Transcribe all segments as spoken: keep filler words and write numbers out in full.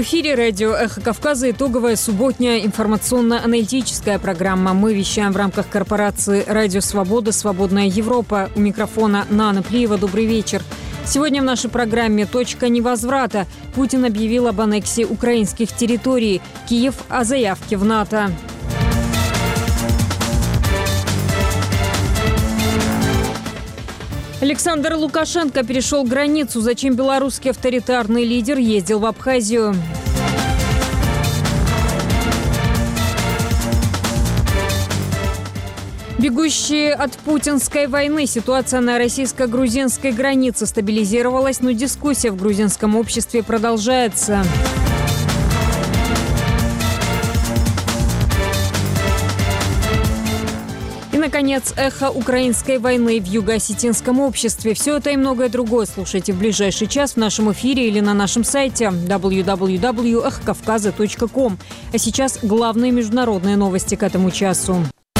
эфире радио «Эхо Кавказа» итоговая субботняя информационно-аналитическая программа. Мы вещаем в рамках корпорации «Радио Свобода. Свободная Европа». У микрофона Нана Плиева. Добрый вечер. Сегодня в нашей программе «Точка невозврата». Путин объявил об аннексии украинских территорий. Киев о заявке в НАТО. Александр Лукашенко перешел границу. Зачем белорусский авторитарный лидер ездил в Абхазию? Бегущие от путинской войны. Ситуация на российско-грузинской границе стабилизировалась, но дискуссия в грузинском обществе продолжается. И, наконец, эхо украинской войны в юго-осетинском обществе. Все это и многое другое слушайте в ближайший час в нашем эфире или на нашем сайте дабл ю дабл ю дабл ю точка эхо кавказа точка ком. А сейчас главные международные новости к этому часу.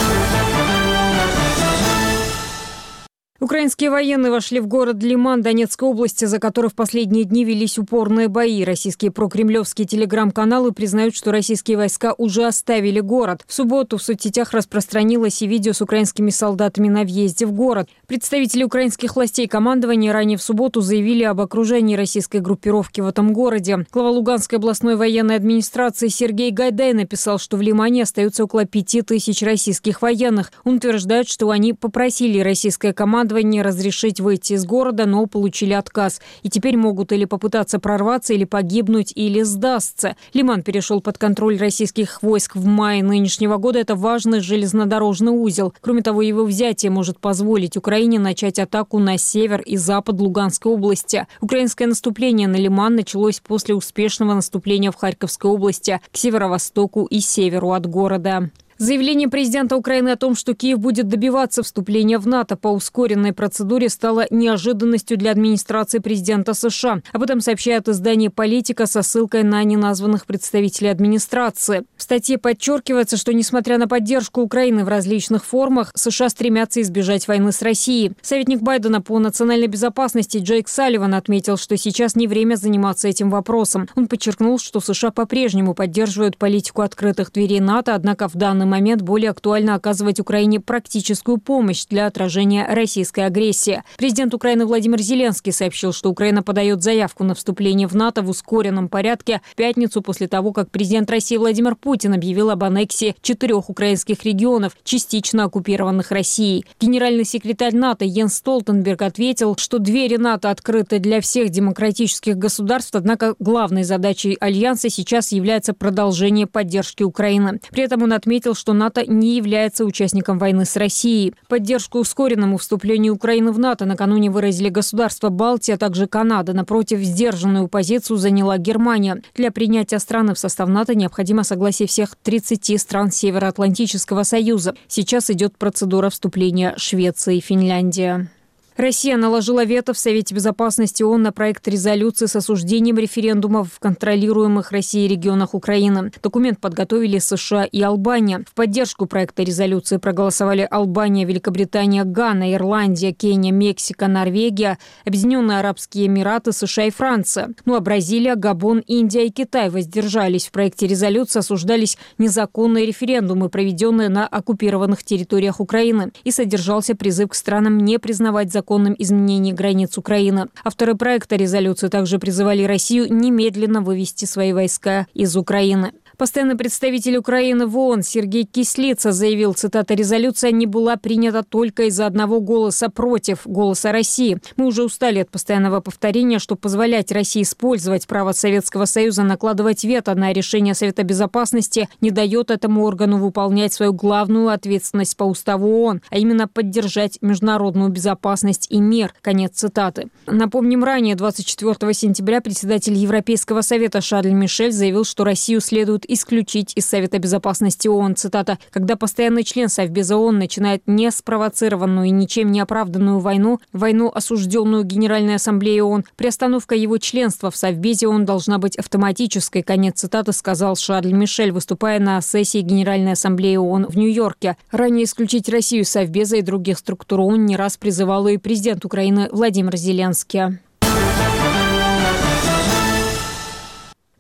Украинские военные вошли в город Лиман Донецкой области, за который в последние дни велись упорные бои. Российские прокремлевские телеграм-каналы признают, что российские войска уже оставили город. В субботу в соцсетях распространилось и видео с украинскими солдатами на въезде в город. Представители украинских властей и командования ранее в субботу заявили об окружении российской группировки в этом городе. Глава Луганской областной военной администрации Сергей Гайдай написал, что в Лимане остается около пяти тысяч российских военных. Он утверждает, что они попросили российское командование разрешить выйти из города, но получили отказ. И теперь могут или попытаться прорваться, или погибнуть, или сдастся. Лиман перешел под контроль российских войск в мае нынешнего года. Это важный железнодорожный узел. Кроме того, его взятие может позволить Украине начать атаку на север и запад Луганской области. Украинское наступление на Лиман началось после успешного наступления в Харьковской области к северо-востоку и северу от города. Заявление президента Украины о том, что Киев будет добиваться вступления в НАТО по ускоренной процедуре, стало неожиданностью для администрации президента США. Об этом сообщает издание «Политика» со ссылкой на неназванных представителей администрации. В статье подчеркивается, что, несмотря на поддержку Украины в различных формах, США стремятся избежать войны с Россией. Советник Байдена по национальной безопасности Джейк Салливан отметил, что сейчас не время заниматься этим вопросом. Он подчеркнул, что США по-прежнему поддерживают политику открытых дверей НАТО, однако в данном момент более актуально оказывать Украине практическую помощь для отражения российской агрессии. Президент Украины Владимир Зеленский сообщил, что Украина подает заявку на вступление в НАТО в ускоренном порядке в пятницу после того, как президент России Владимир Путин объявил об аннексии четырех украинских регионов, частично оккупированных Россией. Генеральный секретарь НАТО Йенс Столтенберг ответил, что двери НАТО открыты для всех демократических государств, однако главной задачей Альянса сейчас является продолжение поддержки Украины. При этом он отметил, что НАТО не является участником войны с Россией. Поддержку ускоренному вступлению Украины в НАТО накануне выразили государства Балтии, а также Канада. Напротив, сдержанную позицию заняла Германия. Для принятия страны в состав НАТО необходимо согласие всех тридцати стран Североатлантического союза. Сейчас идет процедура вступления Швеции и Финляндии. Россия наложила вето в Совете безопасности ООН на проект резолюции с осуждением референдумов в контролируемых Россией регионах Украины. Документ подготовили США и Албания. В поддержку проекта резолюции проголосовали Албания, Великобритания, Гана, Ирландия, Кения, Мексика, Норвегия, Объединенные Арабские Эмираты, США и Франция. Ну а Бразилия, Габон, Индия и Китай воздержались. В проекте резолюции осуждались незаконные референдумы, проведенные на оккупированных территориях Украины. И содержался призыв к странам не признавать закон законным изменений границ Украины. Авторы проекта резолюции также призывали Россию немедленно вывести свои войска из Украины. Постоянный представитель Украины в ООН Сергей Кислица заявил, цитата, «Резолюция не была принята только из-за одного голоса против, голоса России. Мы уже устали от постоянного повторения, что позволять России использовать право Советского Союза накладывать вето на решение Совета Безопасности не дает этому органу выполнять свою главную ответственность по уставу ООН, а именно поддержать международную безопасность и мир». Конец цитаты. Напомним, ранее, двадцать четвёртого сентября, председатель Европейского совета Шарль Мишель заявил, что Россию следует исключить из Совета безопасности ООН. Цитата. «Когда постоянный член Совбеза ООН начинает неспровоцированную и ничем не оправданную войну, войну, осужденную Генеральной Ассамблеей ООН, приостановка его членства в Совбезе ООН должна быть автоматической». Конец цитаты, сказал Шарль Мишель, выступая на сессии Генеральной Ассамблеи ООН в Нью-Йорке. Ранее исключить Россию из Совбеза и других структур ООН не раз призывал и президент Украины Владимир Зеленский.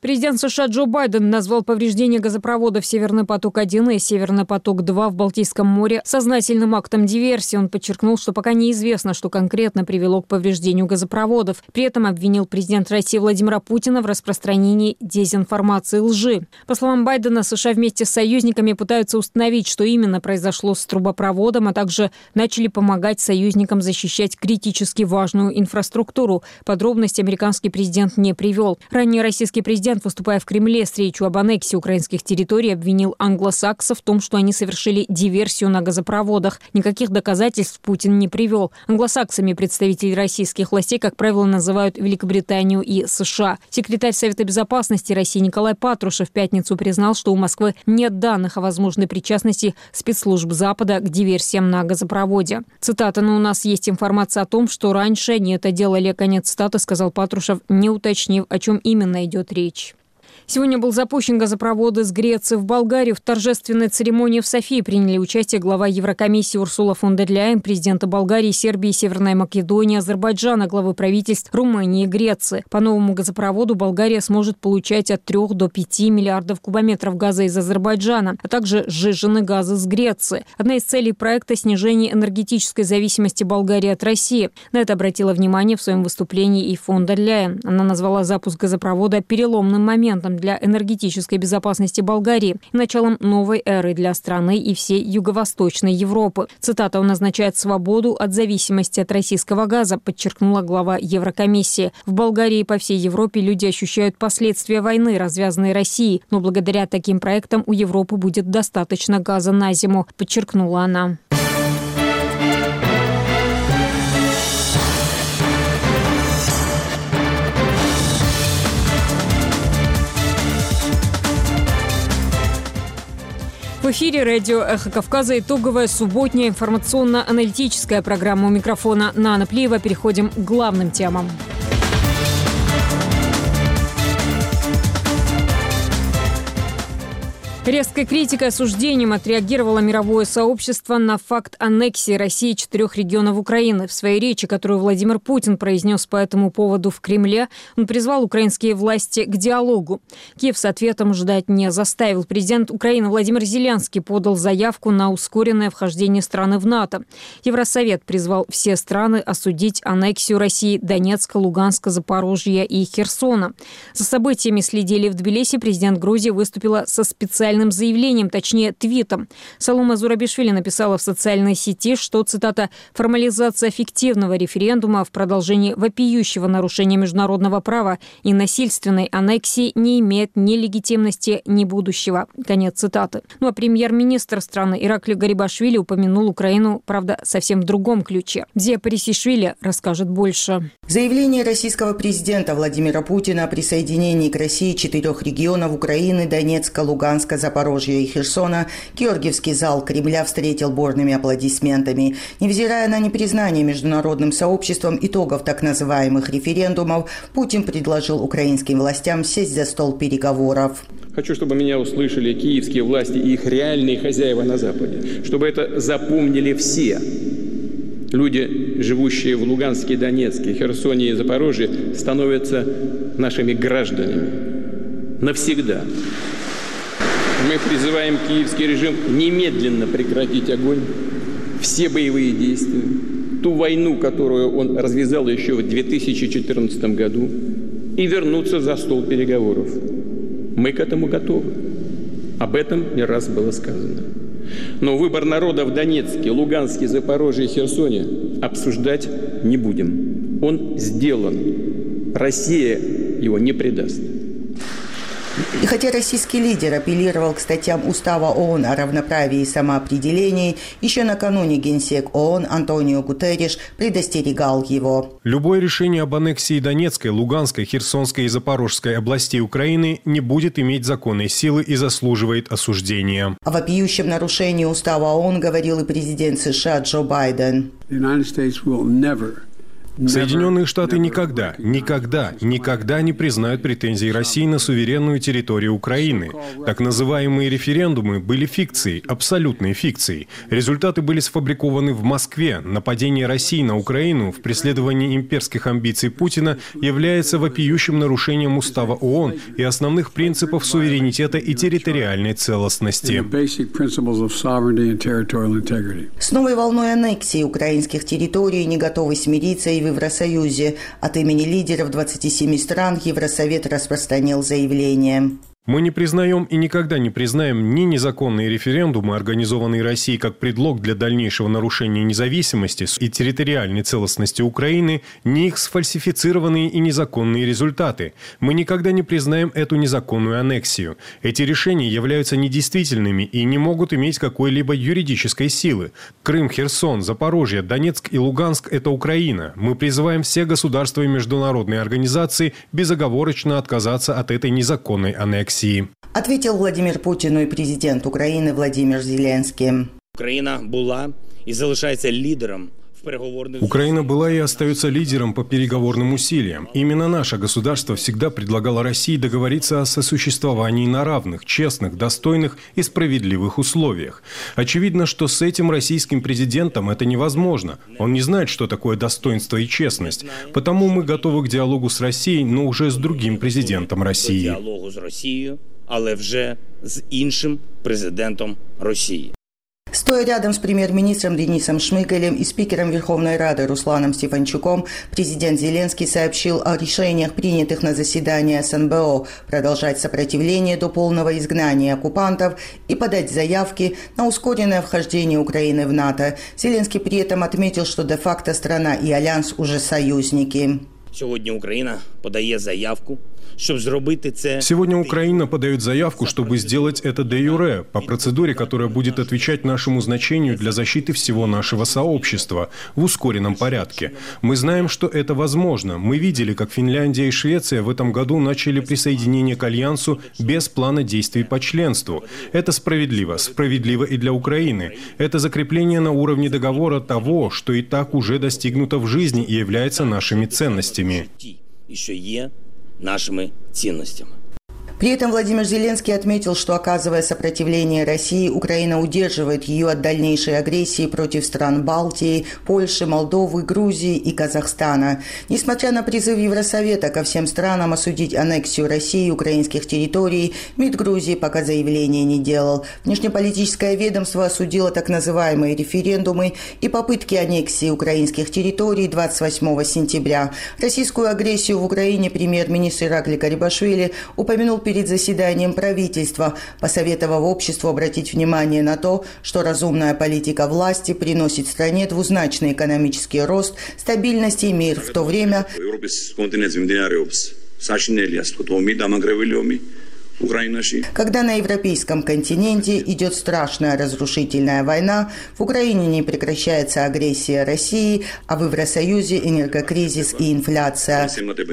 Президент США Джо Байден назвал повреждение газопроводов «Северный поток-один» и «Северный поток-два» в Балтийском море сознательным актом диверсии. Он подчеркнул, что пока неизвестно, что конкретно привело к повреждению газопроводов. При этом обвинил президент России Владимира Путина в распространении дезинформации и лжи. По словам Байдена, США вместе с союзниками пытаются установить, что именно произошло с трубопроводом, а также начали помогать союзникам защищать критически важную инфраструктуру. Подробности американский президент не привел. Ранее российский президент, выступая в Кремле с речью об аннексии украинских территорий, обвинил англосаксов в том, что они совершили диверсию на газопроводах. Никаких доказательств Путин не привел. Англосаксами представители российских властей, как правило, называют Великобританию и США. Секретарь Совета безопасности России Николай Патрушев в пятницу признал, что у Москвы нет данных о возможной причастности спецслужб Запада к диверсиям на газопроводе. Цитата: «Но у нас есть информация о том, что раньше они это делали». Конец цитаты, сказал Патрушев, не уточнив, о чем именно идет речь. Сегодня был запущен газопровод из Греции в Болгарию. В торжественной церемонии в Софии приняли участие глава Еврокомиссии Урсула фон дер Ляйен, президенты Болгарии, Сербии, Северной Македонии, Азербайджана, главы правительств Румынии и Греции. По новому газопроводу Болгария сможет получать от трёх до пяти миллиардов кубометров газа из Азербайджана, а также сжиженный газ из Греции. Одна из целей проекта – снижение энергетической зависимости Болгарии от России. На это обратила внимание в своем выступлении и фон дер Ляйен. Она назвала запуск газопровода переломным моментом для энергетической безопасности Болгарии и началом новой эры для страны и всей Юго-Восточной Европы. Цитата: «Он означает свободу от зависимости от российского газа», подчеркнула глава Еврокомиссии. В Болгарии и по всей Европе люди ощущают последствия войны, развязанной Россией, но благодаря таким проектам у Европы будет достаточно газа на зиму, подчеркнула она. В эфире радио «Эхо Кавказа» итоговая субботняя информационно-аналитическая программа. У микрофона Нана Плиева. Переходим к главным темам. Резкой критикой и осуждением отреагировало мировое сообщество на факт аннексии России четырех регионов Украины. В своей речи, которую Владимир Путин произнес по этому поводу в Кремле, он призвал украинские власти к диалогу. Киев с ответом ждать не заставил. Президент Украины Владимир Зеленский подал заявку на ускоренное вхождение страны в НАТО. Евросовет призвал все страны осудить аннексию России Донецка, Луганска, Запорожья и Херсона. За событиями следили в Тбилиси. Президент Грузии выступила со специальным заявлением, точнее твитом. Салома Зурабишвили написала в социальной сети, что, цитата, «формализация фиктивного референдума в продолжении вопиющего нарушения международного права и насильственной аннексии не имеет ни легитимности, ни будущего». Конец цитаты. Ну а премьер-министр страны Иракли Гарибашвили упомянул Украину, правда, совсем в другом ключе. Дзия Парисишвили расскажет больше. Заявление российского президента Владимира Путина о присоединении к России четырех регионов Украины – Донецка, Луганска, Запорожья и Херсона Георгиевский зал Кремля встретил бурными аплодисментами. Невзирая на непризнание международным сообществом итогов так называемых референдумов, Путин предложил украинским властям сесть за стол переговоров. Хочу, чтобы меня услышали киевские власти и их реальные хозяева на Западе, чтобы это запомнили все. Люди, живущие в Луганске, Донецке, Херсоне и Запорожье, становятся нашими гражданами навсегда. Мы призываем киевский режим немедленно прекратить огонь, все боевые действия, ту войну, которую он развязал еще в две тысячи четырнадцатом году, и вернуться за стол переговоров. Мы к этому готовы. Об этом не раз было сказано. Но выбор народа в Донецке, Луганске, Запорожье и Херсоне обсуждать не будем. Он сделан. Россия его не предаст. И хотя российский лидер апеллировал к статьям Устава ООН о равноправии и самоопределении, еще накануне генсек ООН Антонио Гутерриш предостерегал его. Любое решение об аннексии Донецкой, Луганской, Херсонской и Запорожской областей Украины не будет иметь законной силы и заслуживает осуждения. О вопиющем нарушении Устава ООН говорил и президент США Джо Байден. Соединенные Штаты никогда, никогда, никогда не признают претензий России на суверенную территорию Украины. Так называемые референдумы были фикцией, абсолютной фикцией. Результаты были сфабрикованы в Москве. Нападение России на Украину в преследовании имперских амбиций Путина является вопиющим нарушением Устава ООН и основных принципов суверенитета и территориальной целостности. С новой волной аннексии украинских территорий не готовы смириться и в Евросоюзе. От имени лидеров двадцати семи стран Евросовет распространил заявление. Мы не признаем и никогда не признаем ни незаконные референдумы, организованные Россией как предлог для дальнейшего нарушения независимости и территориальной целостности Украины, ни их сфальсифицированные и незаконные результаты. Мы никогда не признаем эту незаконную аннексию. Эти решения являются недействительными и не могут иметь какой-либо юридической силы. Крым, Херсон, Запорожье, Донецк и Луганск – это Украина. Мы призываем все государства и международные организации безоговорочно отказаться от этой незаконной аннексии. Ответил Владимир Путин и президент Украины Владимир Зеленский. Украина была и залишается лидером. Украина была и остается лидером по переговорным усилиям. Именно наше государство всегда предлагало России договориться о сосуществовании на равных, честных, достойных и справедливых условиях. Очевидно, что с этим российским президентом это невозможно. Он не знает, что такое достоинство и честность. Потому мы готовы к диалогу с Россией, но уже с другим президентом России. Диалогу з Росією, але вже з іншим президентом Росії. Стоя рядом с премьер-министром Денисом Шмыгалем и спикером Верховной Рады Русланом Стефанчуком, президент Зеленский сообщил о решениях, принятых на заседании эс эн бэ о, продолжать сопротивление до полного изгнания оккупантов и подать заявки на ускоренное вхождение Украины в НАТО. Зеленский при этом отметил, что де-факто страна и альянс уже союзники. Сегодня Украина подает заявку, чтобы сделать это. Сегодня Украина подает заявку, чтобы сделать это де-юре, по процедуре, которая будет отвечать нашему значению для защиты всего нашего сообщества в ускоренном порядке. Мы знаем, что это возможно. Мы видели, как Финляндия и Швеция в этом году начали присоединение к Альянсу без плана действий по членству. Это справедливо. Справедливо и для Украины. Это закрепление на уровне договора того, что и так уже достигнуто в жизни и является нашими ценностями. Еще е нашими ценностями. При этом Владимир Зеленский отметил, что, оказывая сопротивление России, Украина удерживает ее от дальнейшей агрессии против стран Балтии, Польши, Молдовы, Грузии и Казахстана. Несмотря на призыв Евросовета ко всем странам осудить аннексию России украинских территорий, МИД Грузии пока заявления не делал. Внешнеполитическое ведомство осудило так называемые референдумы и попытки аннексии украинских территорий двадцать восьмого сентября. Российскую агрессию в Украине премьер-министр Ираклий Гарибашвили упомянул перед заседанием правительства, посоветовав обществу обратить внимание на то, что разумная политика власти приносит стране двузначный экономический рост, стабильность и мир в то время, когда на европейском континенте идет страшная разрушительная война, в Украине не прекращается агрессия России, а в Евросоюзе энергокризис и инфляция.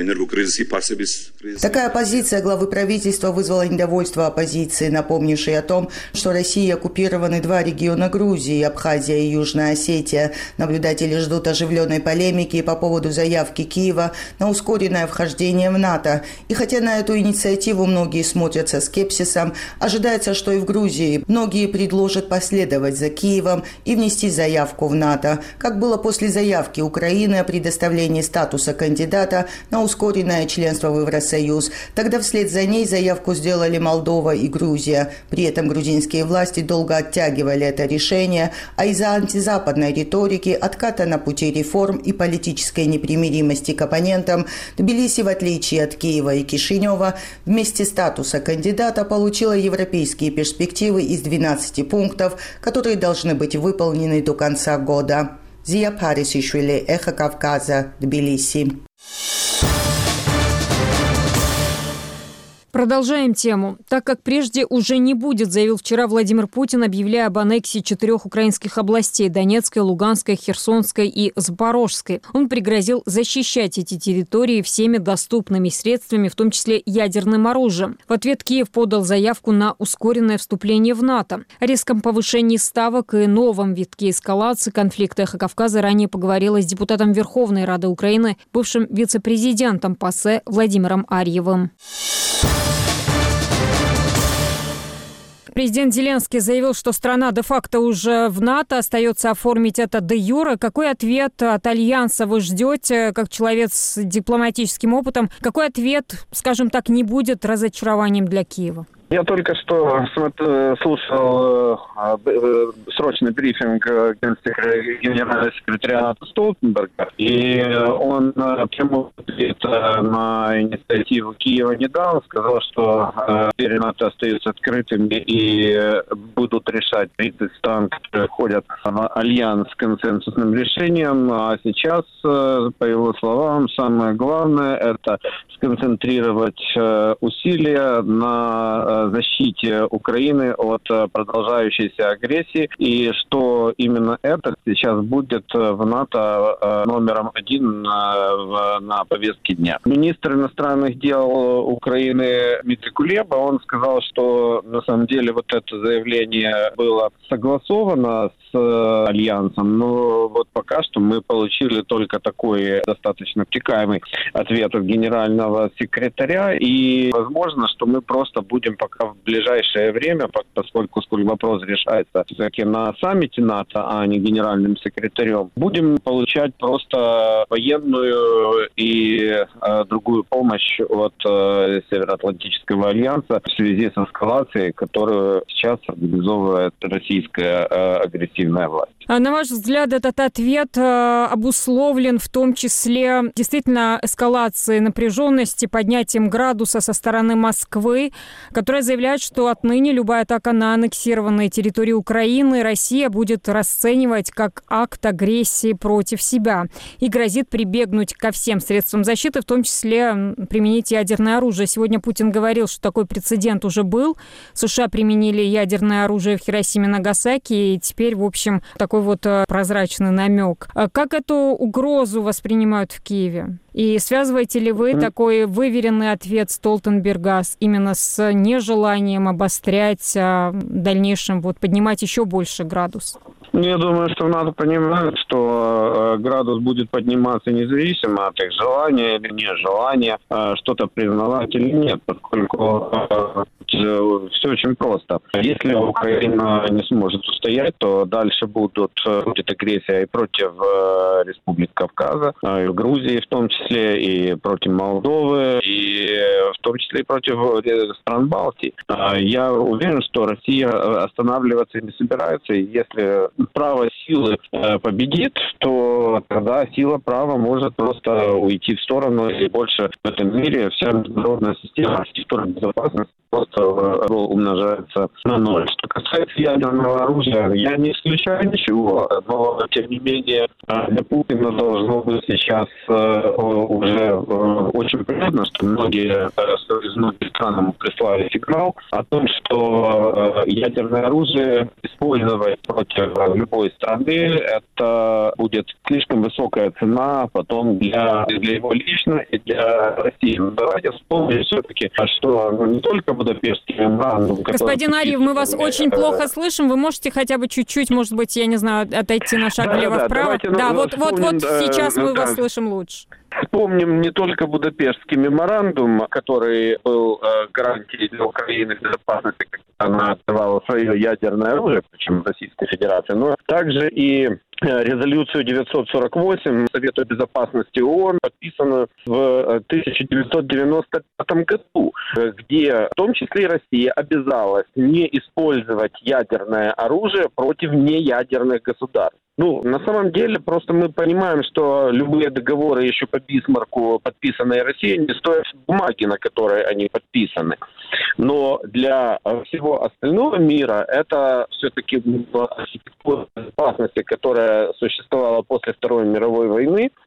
Такая позиция главы правительства вызвала недовольство оппозиции, напомнившей о том, что Россией оккупированы два региона Грузии, Абхазия и Южная Осетия. Наблюдатели ждут оживленной полемики по поводу заявки Киева на ускоренное вхождение в НАТО. И хотя на эту инициативу многие смотрят со скепсисом, ожидается, что и в Грузии многие предложат последовать за Киевом и внести заявку в НАТО, как было после заявки Украины о предоставлении статуса кандидата на ускоренное членство в Евросоюз. Тогда вслед за ней заявку сделали Молдова и Грузия. При этом грузинские власти долго оттягивали это решение, а из-за антизападной риторики, отката на пути реформ и политической непримиримости к оппонентам, Тбилиси, в отличие от Киева и Кишинева, вместе статуса кандидата получила европейские перспективы из двенадцати пунктов, которые должны быть выполнены до конца года. Зия Парисишвили, Эхо Кавказа, Тбилиси. Продолжаем тему. Так как прежде уже не будет, заявил вчера Владимир Путин, объявляя об аннексии четырех украинских областей – Донецкой, Луганской, Херсонской и Запорожской. Он пригрозил защищать эти территории всеми доступными средствами, в том числе ядерным оружием. В ответ Киев подал заявку на ускоренное вступление в НАТО. О резком повышении ставок и новом витке эскалации конфликта «Эхо Кавказа» ранее поговорила с депутатом Верховной Рады Украины, бывшим вице-президентом ПАСЕ Владимиром Арьевым. Президент Зеленский заявил, что страна де-факто уже в НАТО, остается оформить это де-юре. Какой ответ от Альянса вы ждете, как человек с дипломатическим опытом? Какой ответ, скажем так, не будет разочарованием для Киева? Я только что слушал срочный брифинг генерального секретаря НАТО Столтенберга, и он прямой ответ на инициативу Киева не дал, сказал, что двери НАТО остаются открытыми и будут решать тридцать стран, которые входят в альянс с консенсусным решением. А сейчас, по его словам, самое главное – это сконцентрировать усилия на защите Украины от продолжающейся агрессии, и что именно это сейчас будет в НАТО номером один на, на повестке дня. Министр иностранных дел Украины Дмитрий Кулеба, он сказал, что на самом деле вот это заявление было согласовано с Альянсом, но вот пока что мы получили только такой достаточно обтекаемый ответ от генерального секретаря, и возможно, что мы просто будем пока в ближайшее время, поскольку сколько вопрос решается все-таки на саммите НАТО, а не генеральным секретарем, будем получать просто военную и э, другую помощь от э, Североатлантического альянса в связи с эскалацией, которую сейчас организовывает российская э, агрессивная власть. А на ваш взгляд, этот ответ э, обусловлен в том числе действительно эскалацией напряженности, поднятием градуса со стороны Москвы, которая заявляет, что отныне любая атака на аннексированные территории Украины Россия будет расценивать как акт агрессии против себя и грозит прибегнуть ко всем средствам защиты, в том числе применить ядерное оружие. Сегодня Путин говорил, что такой прецедент уже был. США применили ядерное оружие в Хиросиме и Нагасаки, и теперь, в общем, такой вот прозрачный намек. Как эту угрозу воспринимают в Киеве? И связываете ли вы такой выверенный ответ Столтенберга именно с нежеланием обострять, а в дальнейшем вот поднимать еще больше градус? Я думаю, что надо понимать, что градус будет подниматься независимо от их желания или нежелания что-то признавать или нет, поскольку все очень просто. Если Украина не сможет устоять, то дальше будут, будет агрессия и против Республики Кавказа, и в Грузии в том числе, и против Молдовы, и в том числе и против стран Балтии. Я уверен, что Россия останавливаться не собирается, и если право силы победит, то тогда сила права может просто уйти в сторону, и больше в этом мире вся международная система архитектуры безопасности просто умножается на ноль. Что касается ядерного оружия, я не исключаю ничего, но тем не менее для Путина должно быть сейчас уже очень понятно, что многие из многих стран ему прислали сигнал о том, что ядерное оружие использовать против любой страны, это будет слишком высокая цена потом для, для его лично и для России. Но давайте вспомним все-таки, что ну, не только Будапештский меморандум... Господин Арьев, мы вас очень плохо слышим. Вы можете хотя бы чуть-чуть, может быть, я не знаю, отойти на шаг да, влево-вправо? Да, да, вот, вот, вот да, сейчас мы да. вас слышим лучше. Вспомним не только Будапештский меморандум, который был э, гарантией для Украины безопасности, когда она открывала свое ядерное оружие, причем Российской Федерации, но также и резолюцию девятьсот сорок восемь Совета Безопасности ООН, подписанную в тысяча девятьсот девяносто пятом году, где в том числе и Россия обязалась не использовать ядерное оружие против неядерных государств. Ну, на самом деле, просто мы понимаем, что любые договоры еще по Бисмарку, подписанные Россией, не стоят бумаги, на которой они подписаны. Но для всего остального мира это все-таки архитектура безопасности, которая существовала после Второй мировой войны,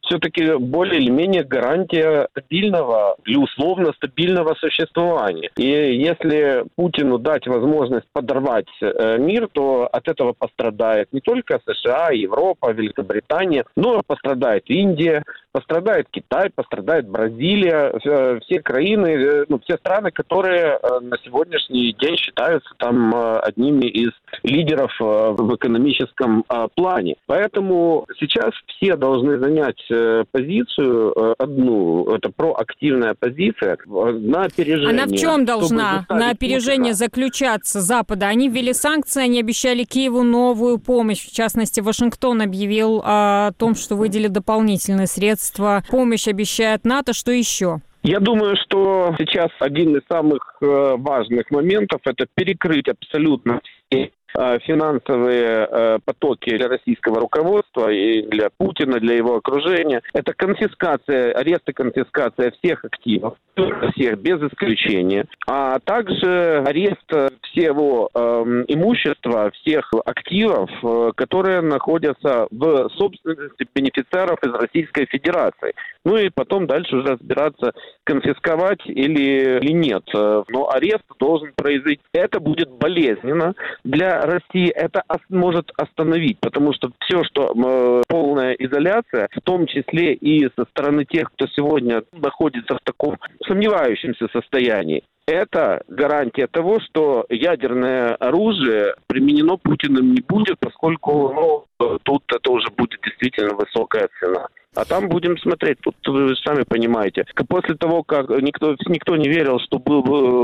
все-таки более или менее гарантия стабильного или условно стабильного существования. И если Путину дать возможность подорвать э, мир, то от этого пострадает не только США, Европа, Великобритания, но пострадает Индия, пострадает Китай, пострадает Бразилия, э, все краины, э, ну, все страны, которые э, на сегодняшний день считаются там э, одними из лидеров э, в экономическом э, плане. Поэтому сейчас все должны занять э, позицию э, одну, это проактивная позиция э, на опережение. Она в чем должна на опережение Путина заключаться Запада? Они ввели санкции, они обещали Киеву новую помощь. В частности, Вашингтон объявил о том, что выделит дополнительные средства. Помощь обещает НАТО. Что еще? Я думаю, что сейчас один из самых э, важных моментов – это перекрыть абсолютно все э, финансовые э, потоки для российского руководства и для Путина, для его окружения. Это конфискация, арест и конфискация всех активов, всех без исключения, а также арест всего э, имущества, всех активов, э, которые находятся в собственности бенефициаров из Российской Федерации. Ну и потом дальше уже разбираться, конфисковать или, или нет. Но арест должен произойти. Это будет болезненно. Для России это может остановить, потому что все, что э, полная изоляция, в том числе и со стороны тех, кто сегодня находится в таком сомневающемся состоянии, это гарантия того, что ядерное оружие применено Путиным не будет, поскольку ну, тут это уже будет действительно высокая цена. А там будем смотреть. Тут вы сами понимаете. После того, как никто, никто не верил, что был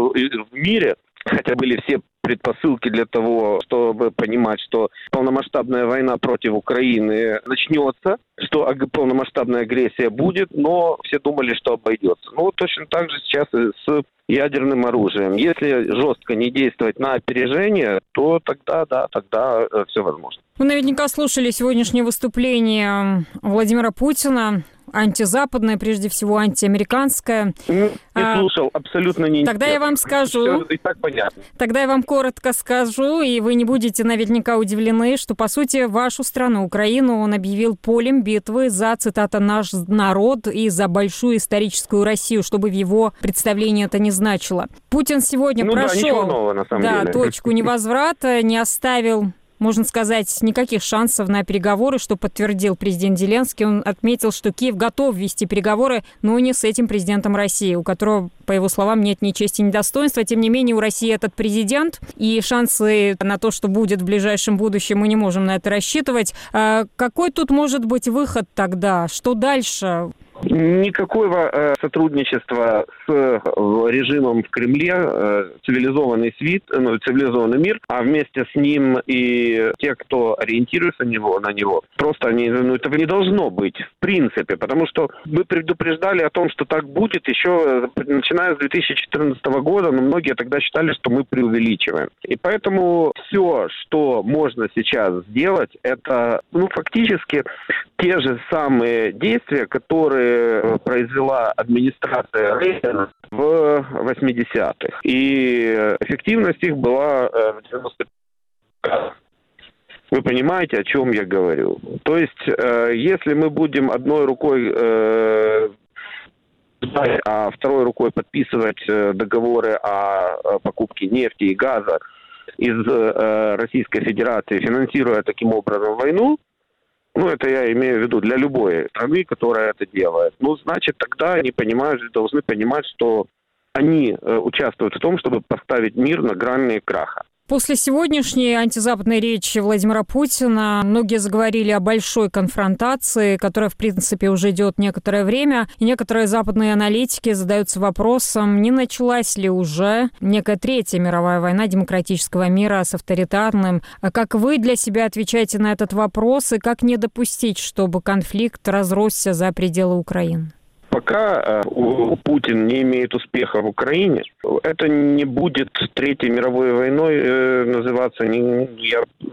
в мире, хотя были все предпосылки для того, чтобы понимать, что полномасштабная война против Украины начнется, что полномасштабная агрессия будет, но все думали, что обойдется. Ну, точно так же сейчас и с ядерным оружием. Если жестко не действовать на опережение, то тогда, да, тогда э, все возможно. Вы наверняка слушали сегодняшнее выступление Владимира Путина. Антизападное, прежде всего антиамериканское. Не, не слушал, абсолютно не. Тогда я вам скажу. Все и так понятно. Тогда я вам коротко скажу, и вы не будете наверняка удивлены, что, по сути, вашу страну, Украину, он объявил полем битвы за, цитата, «наш народ» и за большую историческую Россию, чтобы в его представлении это не значило. Путин сегодня ну, прошел да, ничего нового, на самом да, деле. точку невозврата, не оставил, можно сказать, никаких шансов на переговоры, что подтвердил президент Зеленский. Он отметил, что Киев готов вести переговоры, но не с этим президентом России, у которого, по его словам, нет ни чести, ни достоинства. Тем не менее, у России этот президент, и шансы на то, что будет в ближайшем будущем, мы не можем на это рассчитывать. Какой тут может быть выход тогда? Что дальше? Никакого э, сотрудничества с э, режимом в Кремле, э, цивилизованный свет, ну, цивилизованный мир, а вместе с ним и те, кто ориентируется на него, на него, просто они, ну, этого не должно быть в принципе, потому что мы предупреждали о том, что так будет еще начиная с две тысячи четырнадцатого года, но многие тогда считали, что мы преувеличиваем. И поэтому все, что можно сейчас сделать, это, ну, фактически те же самые действия, которые произвела администрация Рейгана в восьмидесятых. И эффективность их была в девяносто процентов. Вы понимаете, о чем я говорю? То есть, если мы будем одной рукой, а второй рукой подписывать договоры о покупке нефти и газа из Российской Федерации, финансируя таким образом войну, ну, это я имею в виду для любой страны, которая это делает. Ну, значит, тогда они понимают, должны понимать, что они э, участвуют в том, чтобы поставить мир на грани краха. После сегодняшней антизападной речи Владимира Путина многие заговорили о большой конфронтации, которая, в принципе, уже идет некоторое время. И некоторые западные аналитики задаются вопросом, не началась ли уже некая третья мировая война демократического мира с авторитарным. Как вы для себя отвечаете на этот вопрос и как не допустить, чтобы конфликт разросся за пределы Украины? Пока э, Путин не имеет успеха в Украине, это не будет Третьей мировой войной э, называться. Не, я, ну,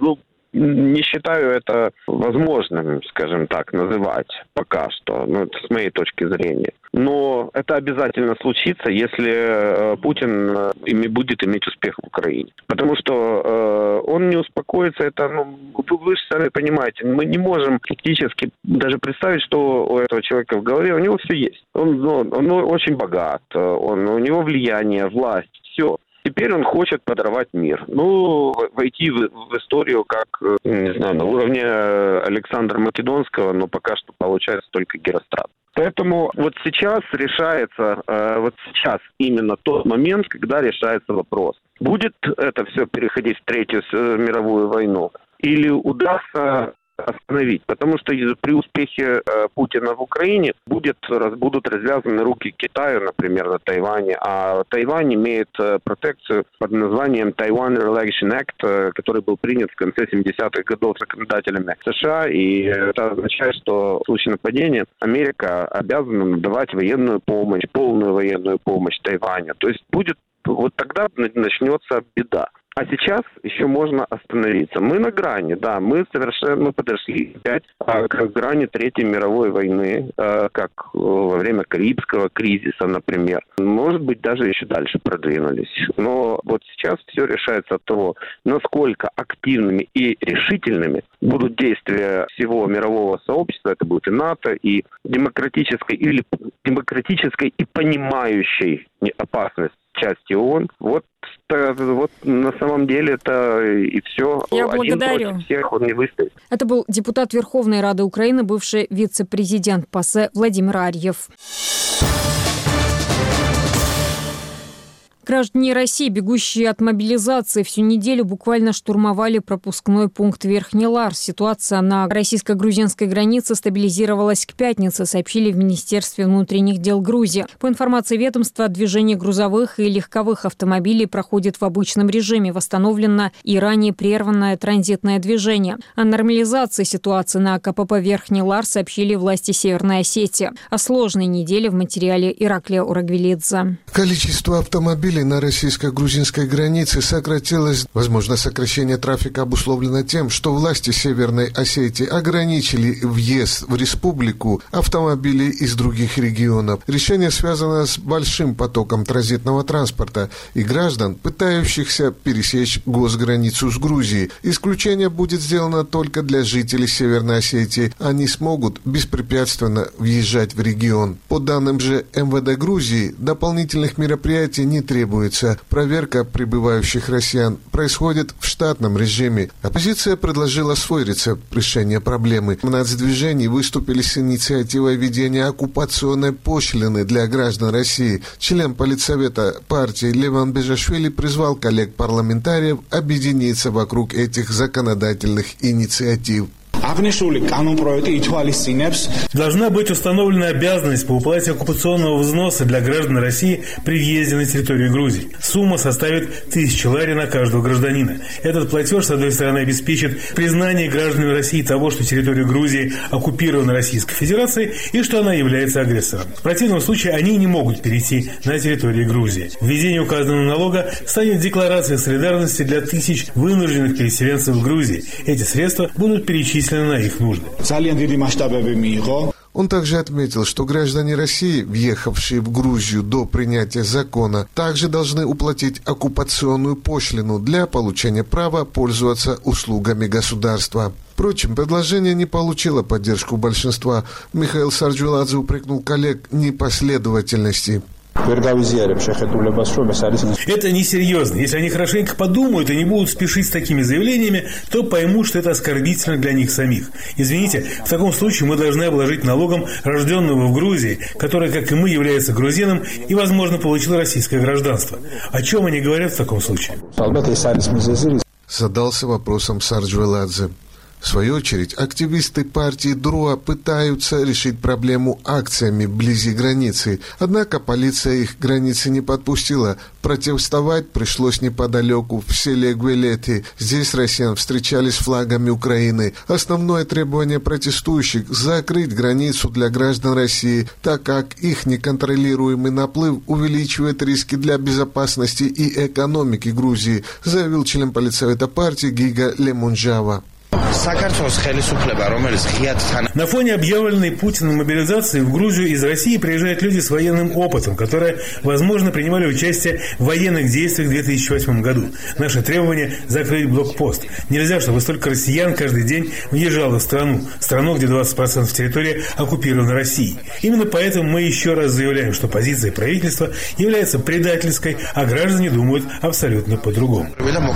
не считаю это возможным, скажем так, называть пока что, ну, это с моей точки зрения. Но это обязательно случится, если Путин будет иметь успех в Украине. Потому что э, он не успокоится, это, ну, вы же сами понимаете, мы не можем фактически даже представить, что у этого человека в голове, у него все есть. Он, он, он очень богат, он, у него влияние, власть, все. Теперь он хочет подорвать мир. Ну, войти в, в историю как, не знаю, на уровне Александра Македонского, но пока что получается только Герострат. Поэтому вот сейчас решается, э, вот сейчас именно тот момент, когда решается вопрос. Будет это все переходить в Третью мировую войну или удастся остановить? Потому что при успехе э, Путина в Украине будет, раз, будут развязаны руки Китаю, например, на Тайване, а Тайвань имеет э, протекцию под названием Taiwan Relation Act, э, который был принят в конце семидесятых годов законодателями США, и это означает, что в случае нападения Америка обязана давать военную помощь, полную военную помощь Тайваню. То есть будет, вот тогда начнется беда. А сейчас еще можно остановиться. Мы на грани, да, мы совершенно мы подошли опять а, к грани Третьей мировой войны, а, как во время Карибского кризиса, например. Может быть, даже еще дальше продвинулись. Но вот сейчас все решается от того, насколько активными и решительными будут действия всего мирового сообщества, это будет и НАТО, и демократической, или демократической и понимающей опасность части ООН. Вот, вот на самом деле это и все. Я Один благодарю. против всех он не выстоит. Это был депутат Верховной Рады Украины, бывший вице-президент ПАСЕ Владимир Арьев. Граждане России, бегущие от мобилизации, всю неделю буквально штурмовали пропускной пункт Верхний Ларс. Ситуация на российско-грузинской границе стабилизировалась к пятнице, сообщили в Министерстве внутренних дел Грузии. По информации ведомства, движение грузовых и легковых автомобилей проходит в обычном режиме. Восстановлено и ранее прерванное транзитное движение. О нормализации ситуации на КПП Верхний Ларс сообщили власти Северной Осетии. О сложной неделе в материале Ираклия Урагвелидзе. Количество автомобилей на российско-грузинской границе сократилось. Возможно, сокращение трафика обусловлено тем, что власти Северной Осетии ограничили въезд в республику автомобилей из других регионов. Решение связано с большим потоком транзитного транспорта и граждан, пытающихся пересечь госграницу с Грузией. Исключение будет сделано только для жителей Северной Осетии. Они смогут беспрепятственно въезжать в регион. По данным же эм вэ дэ Грузии, дополнительных мероприятий не требуется. Проверка прибывающих россиян происходит в штатном режиме. Оппозиция предложила свой рецепт решения проблемы. В нацдвижении выступили с инициативой введения оккупационной пошлины для граждан России. Член политсовета партии Леван Бежашвили призвал коллег-парламентариев объединиться вокруг этих законодательных инициатив. Должна быть установлена обязанность по уплате оккупационного взноса для граждан России при въезде на территорию Грузии. Сумма составит тысячу лари на каждого гражданина. Этот платеж, с одной стороны, обеспечит признание гражданами России того, что территория Грузии оккупирована Российской Федерацией и что она является агрессором. В противном случае они не могут перейти на территорию Грузии. Введение указанного налога станет декларацией солидарности для тысяч вынужденных переселенцев в Грузии. Эти средства будут перечислены на их нужды. Он также отметил, что граждане России, въехавшие в Грузию до принятия закона, также должны уплатить оккупационную пошлину для получения права пользоваться услугами государства. Впрочем, предложение не получило поддержку большинства. Михаил Сарджвеладзе упрекнул коллег в непоследовательности. Это несерьезно. Если они хорошенько подумают и не будут спешить с такими заявлениями, то поймут, что это оскорбительно для них самих. Извините, в таком случае мы должны обложить налогом рожденного в Грузии, который, как и мы, является грузином и, возможно, получил российское гражданство. О чем они говорят в таком случае? Задался вопросом Сарджвеладзе. В свою очередь, активисты партии ДРОА пытаются решить проблему акциями вблизи границы. Однако полиция их к границе не подпустила. Протестовать пришлось неподалеку, в селе Гвелети. Здесь россиян встречали с флагами Украины. Основное требование протестующих – закрыть границу для граждан России, так как их неконтролируемый наплыв увеличивает риски для безопасности и экономики Грузии, заявил член политсовета партии Гига Лемунджава. На фоне объявленной Путиным мобилизации в Грузию из России приезжают люди с военным опытом, которые, возможно, принимали участие в военных действиях в две тысячи восьмом году. Наше требование – закрыть блокпост. Нельзя, чтобы столько россиян каждый день въезжало в страну, страну, где двадцать процентов территории оккупирована Россией. Именно поэтому мы еще раз заявляем, что позиция правительства является предательской, а граждане думают абсолютно по-другому.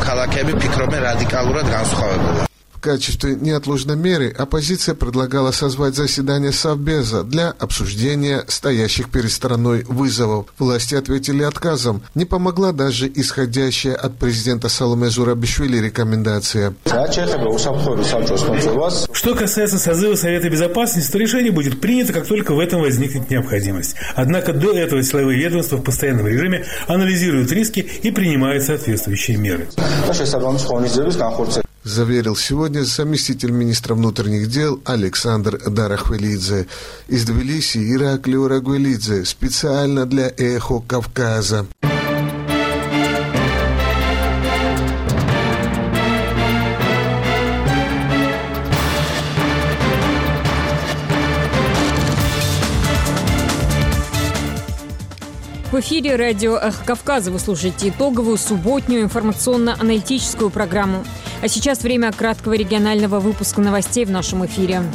В качестве неотложной меры оппозиция предлагала созвать заседание Совбеза для обсуждения стоящих перед страной вызовов. Власти ответили отказом. Не помогла даже исходящая от президента Саломе Зурабишвили рекомендация. Что касается созыва Совета Безопасности, то решение будет принято, как только в этом возникнет необходимость. Однако до этого силовые ведомства в постоянном режиме анализируют риски и принимают соответствующие меры. Заверил сегодня заместитель министра внутренних дел Александр Дарахвелидзе. Из Тбилиси Ираклий Урагвелидзе специально для «Эхо Кавказа». В эфире радио «Эхо Кавказа». Вы слушаете итоговую субботнюю информационно-аналитическую программу. А сейчас время краткого регионального выпуска новостей в нашем эфире.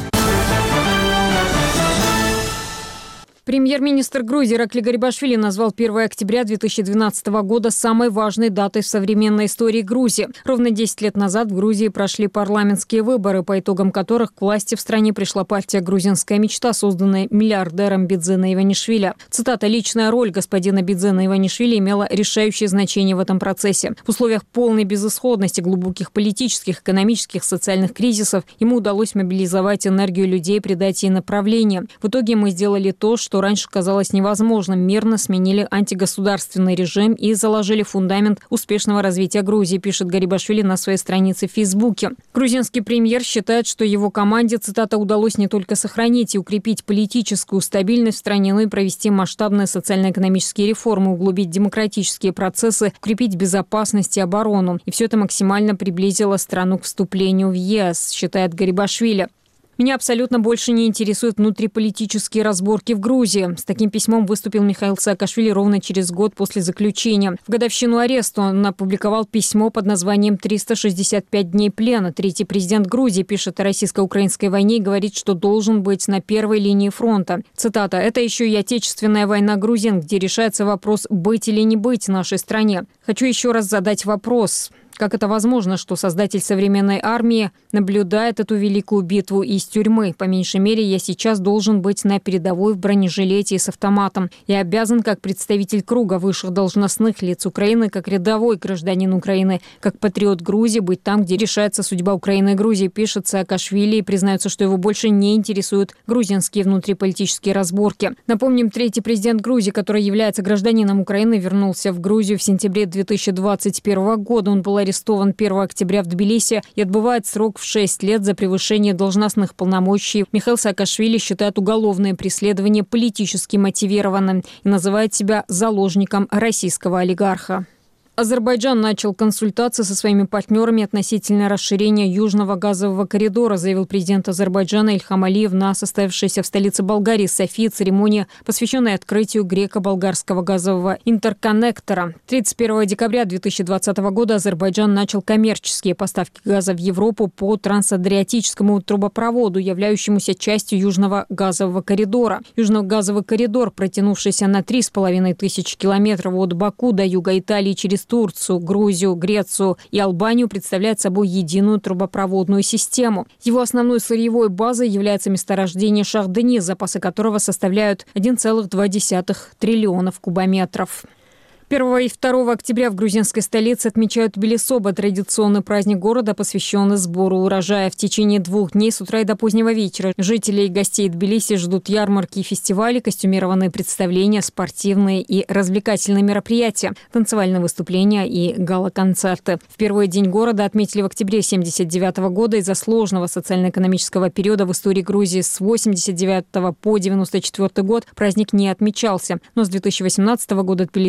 Премьер-министр Грузии Ираклий Гарибашвили назвал первое октября две тысячи двенадцатого года самой важной датой в современной истории Грузии. Ровно десять лет назад в Грузии прошли парламентские выборы, по итогам которых к власти в стране пришла партия «Грузинская мечта», созданная миллиардером Бидзена Иванишвили. Цитата: «Личная роль господина Бидзена Иванишвили имела решающее значение в этом процессе. В условиях полной безысходности, глубоких политических, экономических, социальных кризисов ему удалось мобилизовать энергию людей, придать ей направление. В итоге мы сделали то, что раньше казалось невозможным, мирно сменили антигосударственный режим и заложили фундамент успешного развития Грузии», пишет Гарибашвили на своей странице в Фейсбуке. Грузинский премьер считает, что его команде, цитата, «удалось не только сохранить и укрепить политическую стабильность в стране, но и провести масштабные социально-экономические реформы, углубить демократические процессы, укрепить безопасность и оборону. И все это максимально приблизило страну к вступлению в ЕС», считает Гарибашвили. «Меня абсолютно больше не интересуют внутриполитические разборки в Грузии». С таким письмом выступил Михаил Саакашвили ровно через год после заключения. В годовщину ареста он опубликовал письмо под названием «триста шестьдесят пять дней плена». Третий президент Грузии пишет о российско-украинской войне и говорит, что должен быть на первой линии фронта. Цитата: «Это еще и отечественная война грузин, где решается вопрос, быть или не быть нашей стране. Хочу еще раз задать вопрос». Как это возможно, что создатель современной армии наблюдает эту великую битву из тюрьмы? По меньшей мере, я сейчас должен быть на передовой в бронежилете и с автоматом. Я обязан, как представитель круга высших должностных лиц Украины, как рядовой гражданин Украины, как патриот Грузии, быть там, где решается судьба Украины и Грузии», пишет Саакашвили и признается, что его больше не интересуют грузинские внутриполитические разборки. Напомним, третий президент Грузии, который является гражданином Украины, вернулся в Грузию в сентябре две тысячи двадцать первого года. Он был арестован первого октября в Тбилиси и отбывает срок в шесть лет за превышение должностных полномочий. Михаил Саакашвили считает уголовное преследование политически мотивированным и называет себя заложником российского олигарха. Азербайджан начал консультации со своими партнерами относительно расширения Южного газового коридора, заявил президент Азербайджана Ильхам Алиев на состоявшейся в столице Болгарии Софии церемонии, посвященной открытию греко-болгарского газового интерконнектора. тридцать первого декабря две тысячи двадцатого года Азербайджан начал коммерческие поставки газа в Европу по трансадриатическому трубопроводу, являющемуся частью Южного газового коридора. Южный газовый коридор, протянувшийся на три с половиной тысячи километров от Баку до юга Италии через Турцию, Грузию, Грецию и Албанию, представляет собой единую трубопроводную систему. Его основной сырьевой базой является месторождение Шах-Дениз, запасы которого составляют один целых два десятых триллионов кубометров. первого и второго октября в грузинской столице отмечают Белесоба, традиционный праздник города, посвященный сбору урожая. В течение двух дней с утра и до позднего вечера жителей и гостей Тбилиси ждут ярмарки и фестивали, костюмированные представления, спортивные и развлекательные мероприятия, танцевальные выступления и гала-концерты. В первый день города отметили в октябре семьдесят девятого года. Из-за сложного социально-экономического периода в истории Грузии с восемьдесят девятого по девяносто четвёртый год праздник не отмечался. Но с две тысячи восемнадцатого года Белесоба ежегодно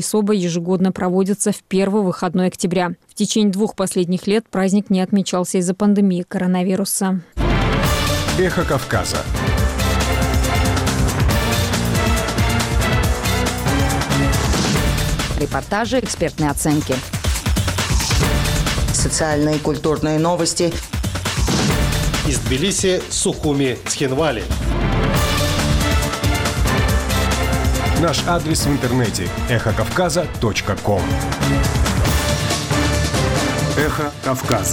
ежегодно проводится в первый выходной октября. В течение двух последних лет праздник не отмечался из-за пандемии коронавируса. Эхо Кавказа. Репортажи, экспертные оценки. Социальные и культурные новости. Из Тбилиси, Сухуми, Цхинвали. Наш адрес в интернете – эхо кавказа точка ком. Эхо Кавказа.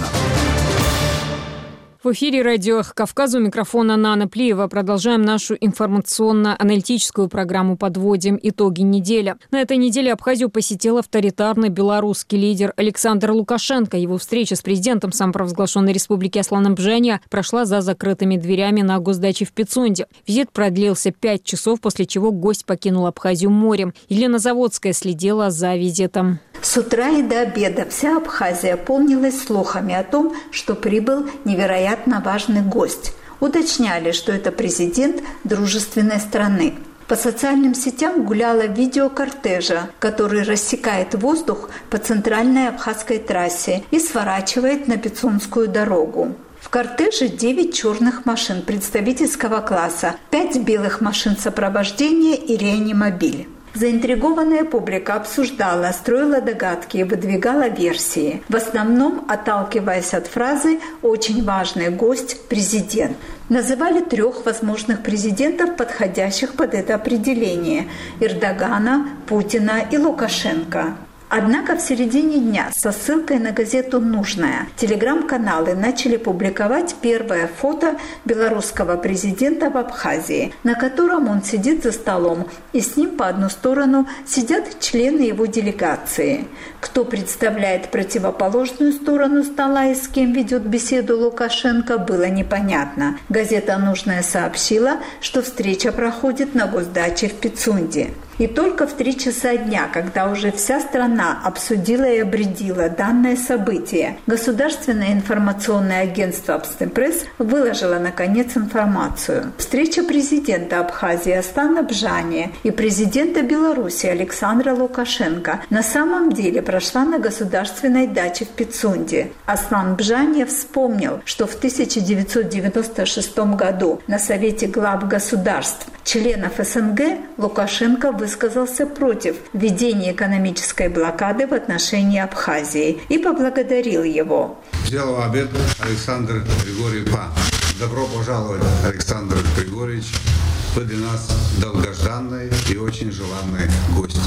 В эфире радио «Эхо Кавказа», у микрофона Нана Плиева. Продолжаем нашу информационно-аналитическую программу «Подводим итоги недели». На этой неделе Абхазию посетил авторитарный белорусский лидер Александр Лукашенко. Его встреча с президентом самопровозглашенной республики Асланом Бжания прошла за закрытыми дверями на госдаче в Пицунде. Визит продлился пять часов, после чего гость покинул Абхазию морем. Елена Заводская следила за визитом. С утра и до обеда вся Абхазия полнилась слухами о том, что прибыл невероятно важный гость. Уточняли, что это президент дружественной страны. По социальным сетям гуляло видео кортежа, который рассекает воздух по центральной абхазской трассе и сворачивает на Пицунскую дорогу. В кортеже девять черных машин представительского класса, пять белых машин сопровождения и реанимобиль. Заинтригованная публика обсуждала, строила догадки и выдвигала версии, в основном отталкиваясь от фразы «очень важный гость – президент». Называли трех возможных президентов, подходящих под это определение – Эрдогана, Путина и Лукашенко. Однако в середине дня со ссылкой на газету «Нужная» телеграм-каналы начали публиковать первое фото белорусского президента в Абхазии, на котором он сидит за столом, и с ним по одну сторону сидят члены его делегации. Кто представляет противоположную сторону стола и с кем ведет беседу Лукашенко, было непонятно. Газета «Нужная» сообщила, что встреча проходит на госдаче в Пицунде. И только в три часа дня, когда уже вся страна обсудила и обредила данное событие, государственное информационное агентство «Абстепресс» выложило, наконец, информацию. Встреча президента Абхазии Аслана Бжания и президента Беларуси Александра Лукашенко на самом деле прошла на государственной даче в Пицунде. Аслан Бжания вспомнил, что в тысяча девятьсот девяносто шестом году на Совете глав государств членов СНГ Лукашенко высказался против введения экономической блокады в отношении Абхазии и поблагодарил его. Взял обед Александр Григорьевич Пан. Добро пожаловать, Александр Григорьевич. Вы для нас долгожданный и очень желанный гость.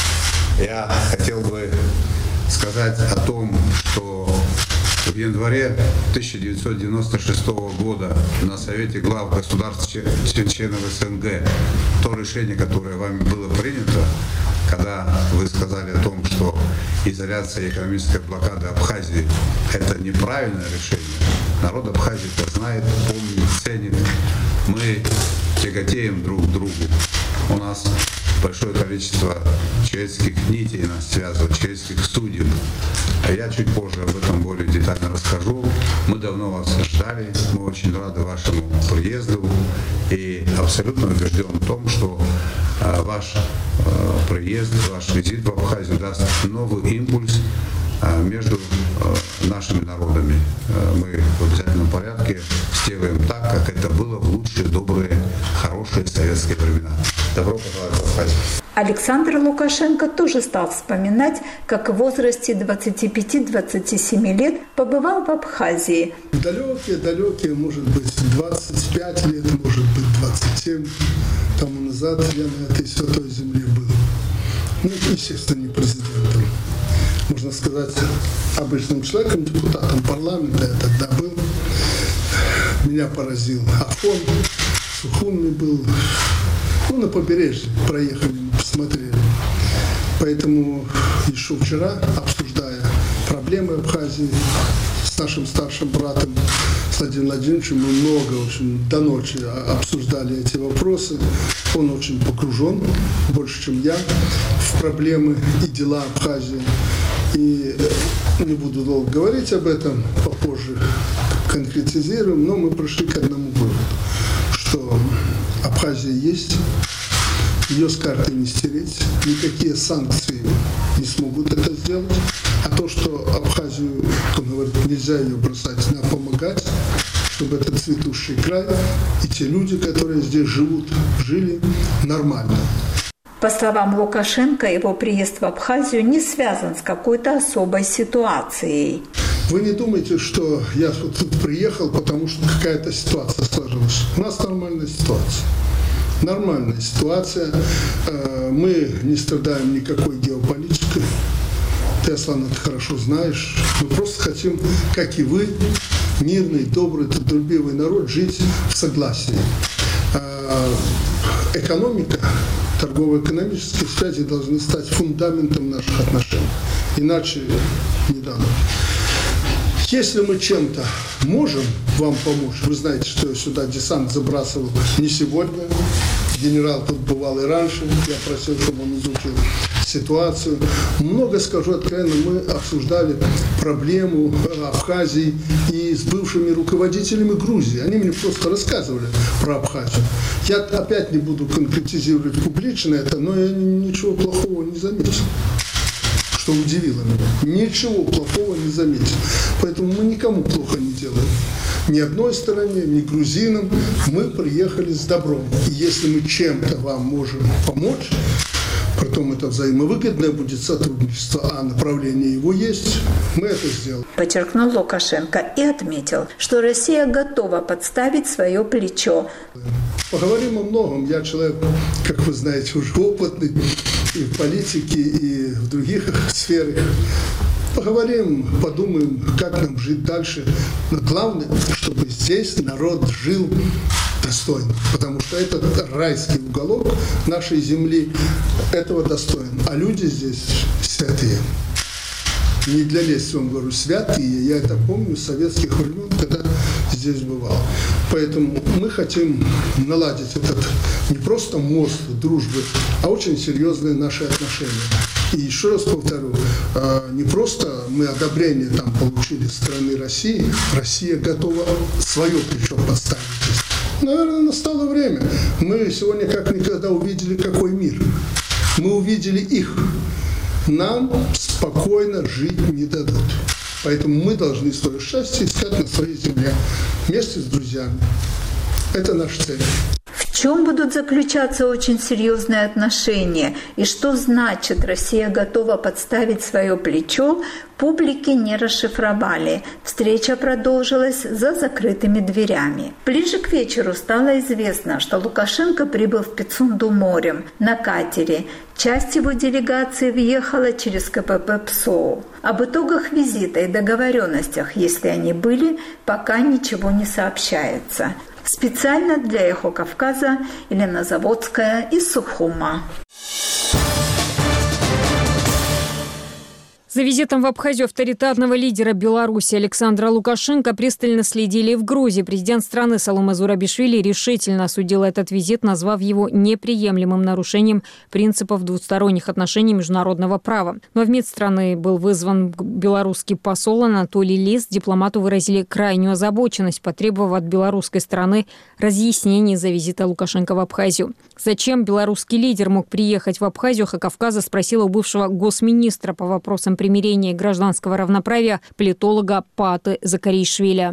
Я хотел бы сказать о том, что в январе тысяча девятьсот девяносто шестого года на Совете глав государств членов СНГ то решение, которое вами было принято, когда вы сказали о том, что изоляция и экономическая блокада Абхазии – это неправильное решение. Народ Абхазии это знает, помнит, ценит. Мы тяготеем друг к другу. У нас большое количество человеческих нитей нас связывает, человеческих судеб. А я чуть позже об этом более детально расскажу. Мы давно вас ждали, мы очень рады вашему приезду и абсолютно убежден в том, что э, ваш э, приезд, ваш визит в Абхазию даст новый импульс э, между э, нашими народами. Э, мы в обязательном порядке сделаем так, как это было в лучшие, добрые, хорошие советские времена. Добро пожаловать в Абхазию. Александр Лукашенко тоже стал вспоминать, как в возрасте двадцати пяти — двадцати семи лет побывал в Абхазии. Далекие-далекие, может быть, двадцать пять лет, может быть, двадцать семь тому назад я на этой святой земле был. Ну, естественно, не президентом. Можно сказать, обычным человеком, депутатом парламента я тогда был. Меня поразил Афон, Сухуми был. Ну, на побережье проехали, посмотрели. Поэтому еще вчера, обсуждая проблемы Абхазии с нашим старшим братом, с Владимиром Владимировичем, мы много, очень до ночи обсуждали эти вопросы. Он очень погружен, больше, чем я, в проблемы и дела Абхазии. И не буду долго говорить об этом, попозже конкретизируем, но мы пришли к одному выводу, что Абхазия есть, ее с карты не стереть, никакие санкции не смогут это сделать. А то, что Абхазию, он говорит, нельзя ее бросать, надо помогать, чтобы это цветущий край, и те люди, которые здесь живут, жили нормально. По словам Лукашенко, его приезд в Абхазию не связан с какой-то особой ситуацией. Вы не думайте, что я вот тут приехал, потому что какая-то ситуация сложилась. У нас нормальная ситуация. Нормальная ситуация. Мы не страдаем никакой геополитикой. Ты, Аслан, это хорошо знаешь. Мы просто хотим, как и вы, мирный, добрый, трудолюбивый народ, жить в согласии. Экономика, торгово-экономические связи должны стать фундаментом наших отношений. Иначе не дано. Если мы чем-то можем вам помочь, вы знаете, что я сюда десант забрасывал не сегодня, генерал тут бывал и раньше, я просил, чтобы он изучил ситуацию. Много, скажу откровенно, мы обсуждали проблему Абхазии и с бывшими руководителями Грузии. Они мне просто рассказывали про Абхазию. Я опять не буду конкретизировать публично это, но я ничего плохого не заметил. Что удивило меня. Ничего плохого не заметил. Поэтому мы никому плохо не делаем. Ни одной стороне, ни грузинам. Мы приехали с добром. И если мы чем-то вам можем помочь, потом это взаимовыгодное будет сотрудничество, а направление его есть, мы это сделаем. Подчеркнул Лукашенко и отметил, что Россия готова подставить свое плечо. Поговорим о многом. Я человек, как вы знаете, уже опытный и в политике, и в других сферах. Поговорим, подумаем, как нам жить дальше. Но главное, чтобы здесь народ жил достойно. Потому что этот райский уголок нашей земли этого достоин. А люди здесь святые. Не для лести вам говорю, святые. Я это помню с советских времен, когда здесь бывал. Поэтому мы хотим наладить этот не просто мост дружбы, а очень серьезные наши отношения. И еще раз повторю, не просто мы одобрение там получили со стороны России, Россия готова свое плечо подставить. Наверное, настало время. Мы сегодня как никогда увидели, какой мир. Мы увидели их. Нам спокойно жить не дадут. Поэтому мы должны свое счастье искать на своей земле вместе с друзьями. Это наша цель. В чем будут заключаться очень серьезные отношения и что значит Россия готова подставить свое плечо, публике не расшифровали. Встреча продолжилась за закрытыми дверями. Ближе к вечеру стало известно, что Лукашенко прибыл в Пицунду морем на катере. Часть его делегации въехала через ка пэ пэ ПСО. Об итогах визита и договоренностях, если они были, пока ничего не сообщается. Специально для «Эхо Кавказа» Елена Заводская из Сухума. За визитом в Абхазию авторитарного лидера Беларуси Александра Лукашенко пристально следили и в Грузии. Президент страны Саломе Зурабишвили решительно осудил этот визит, назвав его неприемлемым нарушением принципов двусторонних отношений международного права. Но в МИД страны был вызван белорусский посол Анатолий Лис. Дипломату выразили крайнюю озабоченность, потребовав от белорусской стороны разъяснений за визита Лукашенко в Абхазию. Зачем белорусский лидер мог приехать в Абхазию, «Эхо Кавказа» спросила у бывшего госминистра по вопросам примирения и гражданского равноправия политолога Паты Закаришвили.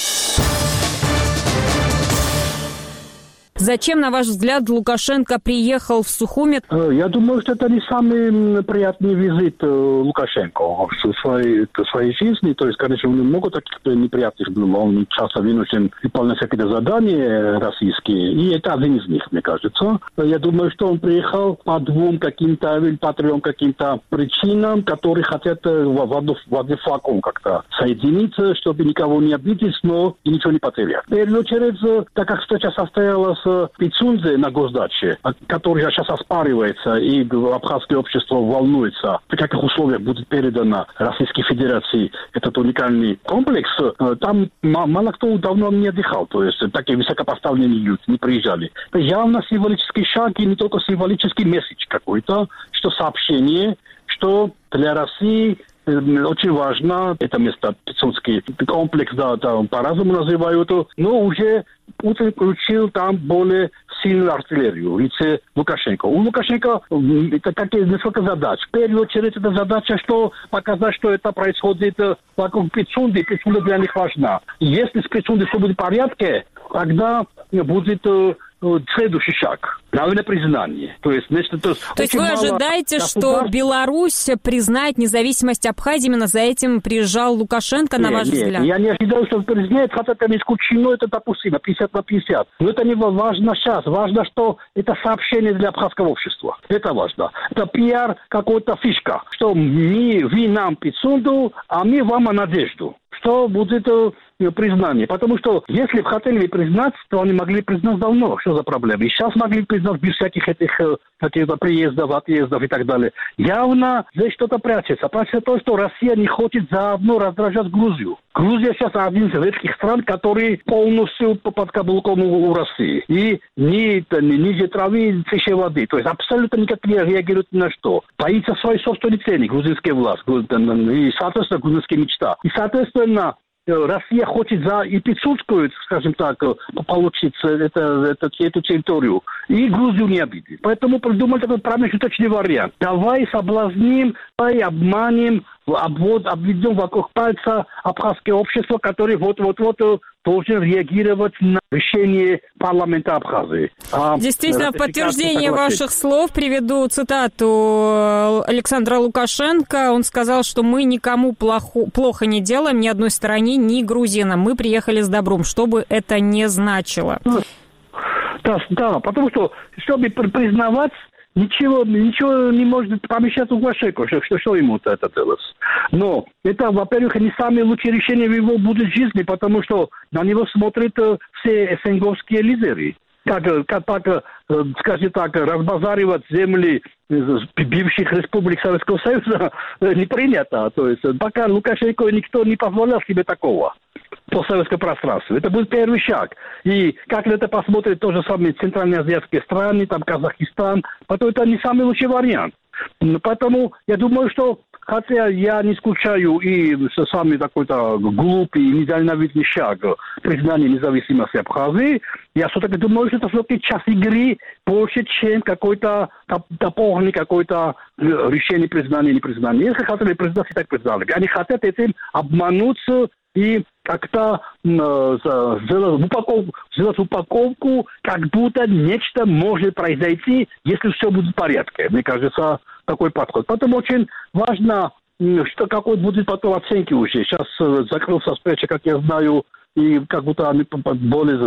Зачем, на ваш взгляд, Лукашенко приехал в Сухуми? Я думаю, что это не самый приятный визит Лукашенко в своей, в своей жизни. То есть, конечно, у него много таких неприятных было. Он часто вынужден выполнять какие-то задания российские. И это один из них, мне кажется. Я думаю, что он приехал по двум каким-то, или по трем каким-то причинам, которые хотят в одну флакон как-то соединиться, чтобы никого не обидеть, но и ничего не потерять. В первую очередь, так как встреча состоялась в Пицунде на госдаче, который сейчас оспаривается, и абхазское общество волнуется, в каких условиях будет передано Российской Федерации этот уникальный комплекс, там мало кто давно не отдыхал, то есть такие высокопоставленные люди не приезжали. Это явно символический шаг и не только символический месседж какой-то, что сообщение, что для России очень важно, это место, Пицунский комплекс, да, там по-разному называют, но уже Путин включил там более сильную артиллерию в лице Лукашенко. У Лукашенко это такие несколько задач. В первую очередь это задача, что показать, что это происходит вокруг Пицунды, и Пицунда для них важна. Если с Пицундой все будет в порядке, тогда будет следующий шаг. Наверное, признание. То есть, значит, то есть, то есть вы ожидаете, что Беларусь признает независимость Абхазии? Именно за этим приезжал Лукашенко, на нет, ваш нет, взгляд? Я не ожидаю, что он признает, хотя это не исключено, это допустимо, пятьдесят на пятьдесят. Но это не важно сейчас. Важно, что это сообщение для абхазского общества. Это важно. Это пиар, какая-то фишка. Что мы, вы нам Пицунду, а мы вам надежду. Что будет э, признание. Потому что если бы хотели признать, то они могли признать давно. Что за проблема? И сейчас могли признать без всяких этих э, каких-то приездов, отъездов и так далее. Явно здесь что-то прячется. Прячется то, что Россия не хочет заодно раздражать Грузию. Грузия сейчас один из редких стран, который полностью под каблуком у России. И ни, ни ниже травы, ни тише воды. То есть абсолютно никак не реагирует ни на что. Боится своей собственной цены, грузинская власть. И, соответственно, грузинская мечта. И, соответственно, Россия хочет за Ипицунскую, скажем так, получить это, это, эту территорию. И Грузию не обидеть. Поэтому придумали такой промежуточный вариант. Давай соблазним, давай обманем, обвод, обведем вокруг пальца абхазское общество, которое вот-вот-вот должен реагировать на решение парламента Абхазии. А действительно, в подтверждение ваших слов приведу цитату Александра Лукашенко. Он сказал, что мы никому плохо, плохо не делаем, ни одной стороне, ни грузинам. Мы приехали с добром, что бы это ни значило. Да, да, потому что, чтобы признавать, Ничего, ничего не может помешать Лукашенко, что, что, что ему это делать. Но это, во-первых, не самые лучшие решения в его будущей жизни, потому что на него смотрят все СНГовские лидеры. Как, как, как, скажем так, разбазаривать земли бывших республик Советского Союза не принято. То есть пока Лукашенко никто не позволял себе такого по советскому пространству. Это будет первый шаг. И как это посмотрит то же самое центральноазиатские страны, там Казахстан, потом это не самый лучший вариант. Поэтому я думаю, что хотя я не скучаю и самый такой-то глупый и недальновидный шаг признания независимости Абхазии, я все-таки думаю, что это все-таки час игры больше, чем какой-то дополнительный какой-то решение признания или непризнания. Если хотели признать, так признали. Они хотят этим обмануться и как-то э, сделать, упаковку, сделать упаковку, как будто нечто может произойти, если все будет в порядке. Мне кажется, такой подход. Поэтому очень важно, что какой будет потом оценки уже. Сейчас э, закрылся встреча, как я знаю, и как будто они более,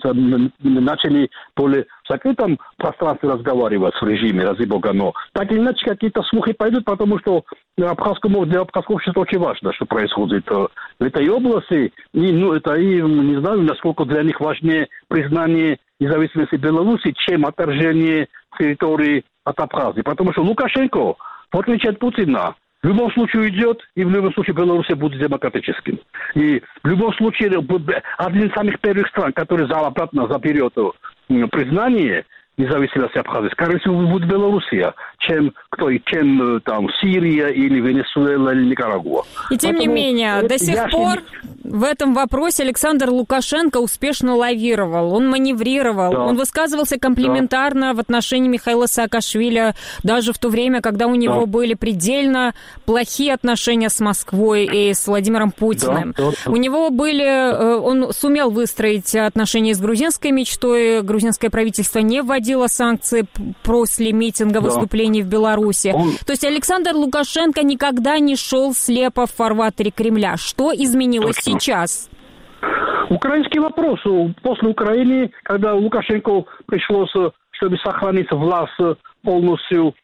начали более в закрытом пространстве разговаривать в режиме, ради бога, но так или иначе какие-то слухи пойдут, потому что абхазскому, для абхазского общества очень важно, что происходит в этой области, и, ну, это, и не знаю, насколько для них важнее признание независимости Беларуси, чем отторжение территории от Абхазии, потому что Лукашенко, в отличие от Путина, в любом случае уйдет, и в любом случае Беларусь будет демократическим. И в любом случае один из самых первых стран, который обратно заберет признание независимости Абхазии, скорее всего, будет Белоруссия, чем, кто, чем там, Сирия или Венесуэла или Никарагуа. И тем Поэтому не менее, до сих пор в этом вопросе Александр Лукашенко успешно лавировал, он маневрировал, да. он высказывался комплиментарно да. в отношении Михаила Саакашвили, даже в то время, когда у него да. были предельно плохие отношения с Москвой и с Владимиром Путиным. Да, да. У него были, он сумел выстроить отношения с грузинской мечтой, грузинское правительство не вводило санкции после митинга, да. выступлений в Беларуси. Он... То есть Александр Лукашенко никогда не шел слепо в фарватере Кремля. Что изменилось Точно. сейчас? Украинский вопрос. После Украины, когда Лукашенко пришлось, чтобы сохранить власть полностью,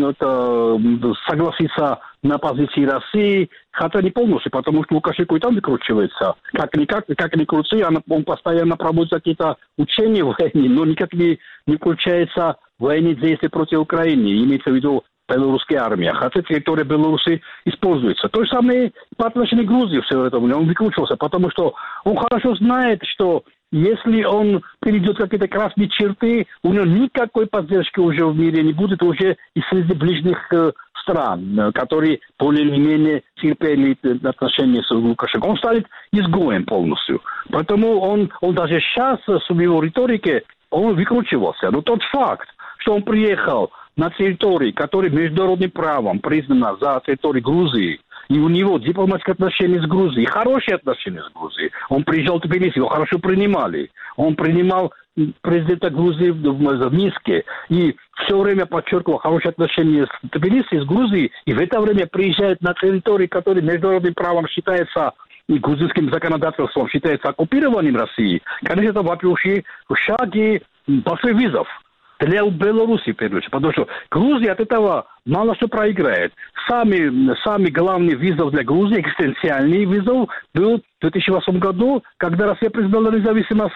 это, согласиться на позиции России, хотя не полностью, потому что Лукашенко и там выкручивается. Как никак, как ни крути, он постоянно проводит какие-то учения в войне, но никак не, не включается в военные действия против Украины, имеется в виду белорусская армия, хотя территория Беларуси используется. То же самое по отношению к Грузии все это, он выкручивался, потому что он хорошо знает, что если он перейдет какие-то красные черты, у него никакой поддержки уже в мире не будет, уже и среди ближних э, стран, которые более или менее терпели отношения с Лукашенко. Он станет изгоем полностью. Поэтому он, он даже сейчас в его риторике он выкручивался. Но тот факт, что он приехал на территории, которая международным правом признана за территорией Грузии, и у него дипломатические отношения с Грузией, хорошие отношения с Грузией. Он приезжал в Тбилиси, его хорошо принимали. Он принимал президента Грузии в Минске и все время подчеркивал хорошие отношения с Тбилиси, с Грузией, и в это время приезжает на территорию, которая международным правом считается и грузинским законодательством считается оккупированием России. Конечно, это вообще шаги большой вызов для Беларуси, в первую очередь, потому что Грузия от этого мало что проиграет. Самый, самый главный вызов для Грузии, экзистенциальный вызов, был в две тысячи восьмом году, когда Россия признала независимость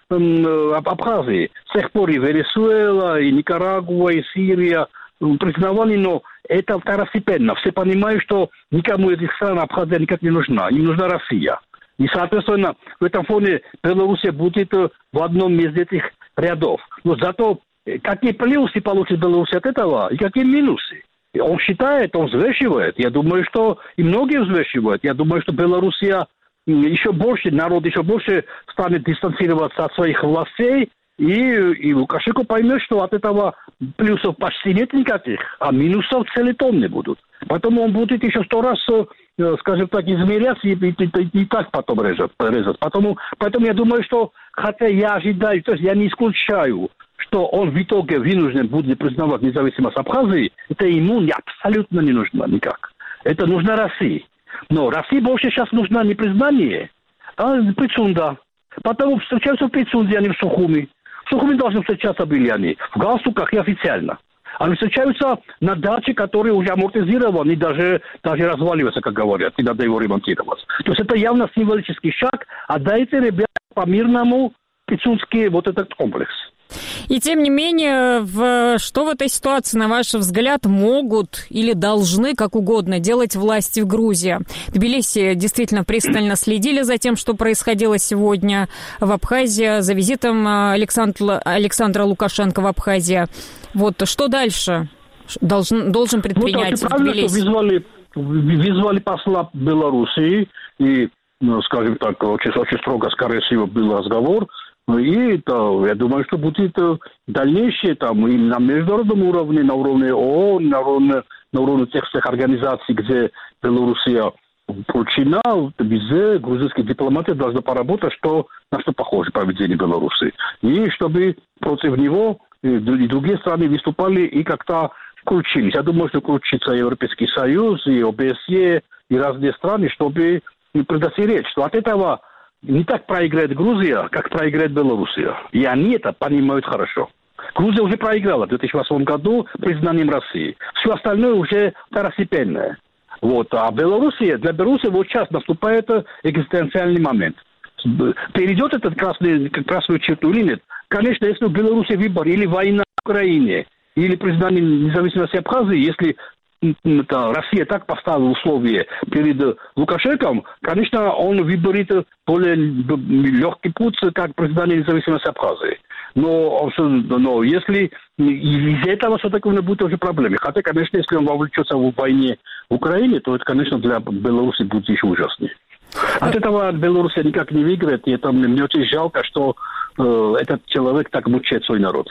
э, Абхазии. С тех пор и Венесуэла, и Никарагуа, и Сирия признавали, но это второстепенно. Все понимают, что никому из этих стран Абхазия никак не нужна. Им нужна Россия. И, соответственно, в этом фоне Белоруссия будет в одном из этих рядов. Но зато какие плюсы получит Беларусь от этого и какие минусы? Он считает, он взвешивает. Я думаю, что и многие взвешивают. Я думаю, что Белоруссия еще больше, народ еще больше станет дистанцироваться от своих властей. И, и Лукашенко поймет, что от этого плюсов почти нет никаких, а минусов целиком не будут. Поэтому он будет еще сто раз, скажем так, измеряться и, и, и, и так потом резать. резать. Поэтому, поэтому я думаю, что, хотя я ожидаю, то есть я не исключаю, что он в итоге вынужден будет признавать независимость Абхазии, это ему абсолютно не нужно никак. Это нужно России. Но России больше сейчас нужно не признание, а Пицунда. Потому встречаются в Пицунде, а не в Сухуми. В Сухуми должны встречаться были они, в галстуках и официально. Они встречаются на даче, который уже амортизирован и даже, даже разваливается, как говорят, и надо его ремонтировать. То есть это явно символический шаг, а дайте, ребята, по-мирному Пицунский вот этот комплекс. И тем не менее, в, что в этой ситуации, на ваш взгляд, могут или должны, как угодно, делать власти в Грузии? В Тбилиси действительно пристально следили за тем, что происходило сегодня в Абхазии, за визитом Александра, Александра Лукашенко в Абхазии. Вот что дальше должен, должен предпринять ну, в Тбилиси? Вызвали, вызвали посла Белоруссии, и, ну, скажем так, очень, очень строго, скорее всего, был разговор. И то, я думаю, что будет дальнейшее там и на международном уровне, на уровне ООН, на уровне, на уровне тех всех организаций, где Белоруссия включена, везде грузинские дипломаты должны поработать, что, на что похоже поведение Беларуси. И чтобы против него и другие страны выступали и как-то включились. Я думаю, что включится Европейский Союз, и ОБСЕ, и разные страны, чтобы предостеречь, что от этого не так проиграет Грузия, как проиграет Белоруссия. И они это понимают хорошо. Грузия уже проиграла в две тысячи восьмом году признанием России. Все остальное уже второстепенное. Вот. А Белоруссия, для Беларуси вот сейчас наступает экзистенциальный момент. Перейдет этот красный, красную черту или нет? Конечно, если в Беларуси выбор или война в Украине, или признание независимости Абхазии, если это, Россия так поставила условия перед Лукашенком, конечно, он выберет более легкий путь, как признание независимости Абхазии. Но, но если из-за этого все-таки будет уже проблемы. Хотя, конечно, если он вовлечется в войне в Украине, то это, конечно, для Беларуси будет еще ужаснее. От этого Беларусь никак не выиграет, и это мне очень жалко, что э, этот человек так мучает свой народ.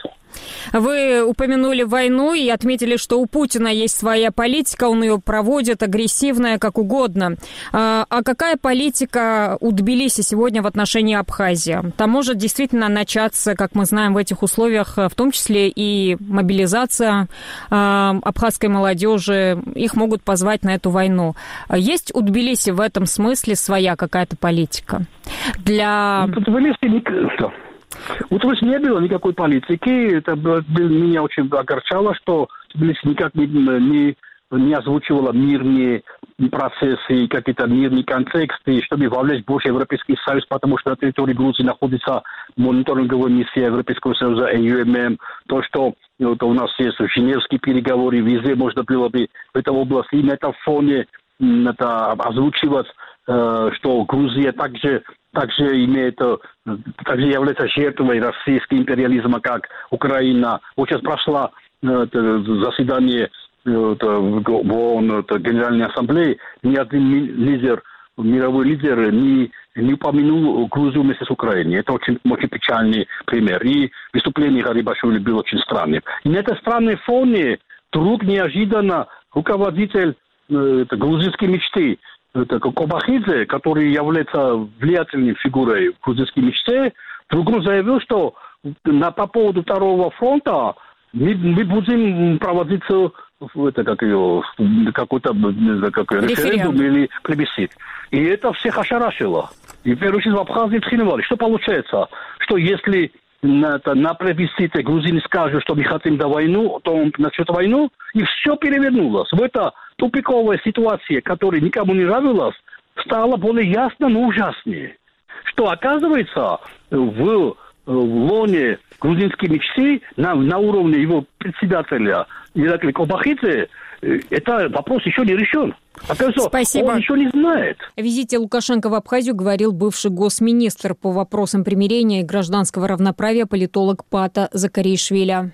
Вы упомянули войну и отметили, что у Путина есть своя политика, он ее проводит, агрессивная, как угодно. А, а какая политика у Тбилиси сегодня в отношении Абхазии? Там может действительно начаться, как мы знаем, в этих условиях, в том числе и мобилизация а, абхазской молодежи. Их могут позвать на эту войну. Есть у Тбилиси в этом смысле своя какая-то политика? Для... У Тбилиси не было никакой политики. Это меня очень огорчало, что Тбилиси никак не, не, не озвучивала мирные процессы, какие-то мирные контексты, чтобы вовлечь больше Европейский Союз, потому что на территории Грузии находится мониторинговая миссия Европейского Союза и ю эм эм. То, что вот, у нас есть женевские переговоры, везде можно было бы в этой области и на этом фоне это озвучивать, что Грузия также, также имеет, также является жертвой российского империализма, как Украина. Вот сейчас прошло заседание в ООН, Генеральной Ассамблеи, ни один лидер мировой лидер не, не упомянул Грузию вместе с Украиной. Это очень, очень печальный пример. И выступление Гарибашвили было очень странным. И на этой странной фоне вдруг неожиданно руководитель э, грузинской мечты это, Кобахидзе, который является влиятельной фигурой в грузинской мечте, вдруг заявил, что на, по поводу второго фронта мы, мы будем проводить это, как ее, какой-то как, референдум или плебисцит. И это всех ошарашило. И в первую очередь в Абхазии тренировали. Что получается? Что если на, на плебисците грузины скажут, что мы хотим до войну, то он начнет войну, и все перевернулось. В эта тупиковая ситуация, которая никому не нравилась, стала более ясно, но ужаснее. Что оказывается в, в лоне грузинской мечты на, на уровне его председателя Иракли Кобахидзе это вопрос еще не решен. Оказывается, Спасибо. Он еще не знает. О визите Лукашенко в Абхазию говорил бывший госминистр по вопросам примирения и гражданского равноправия политолог Пата Закаришвили.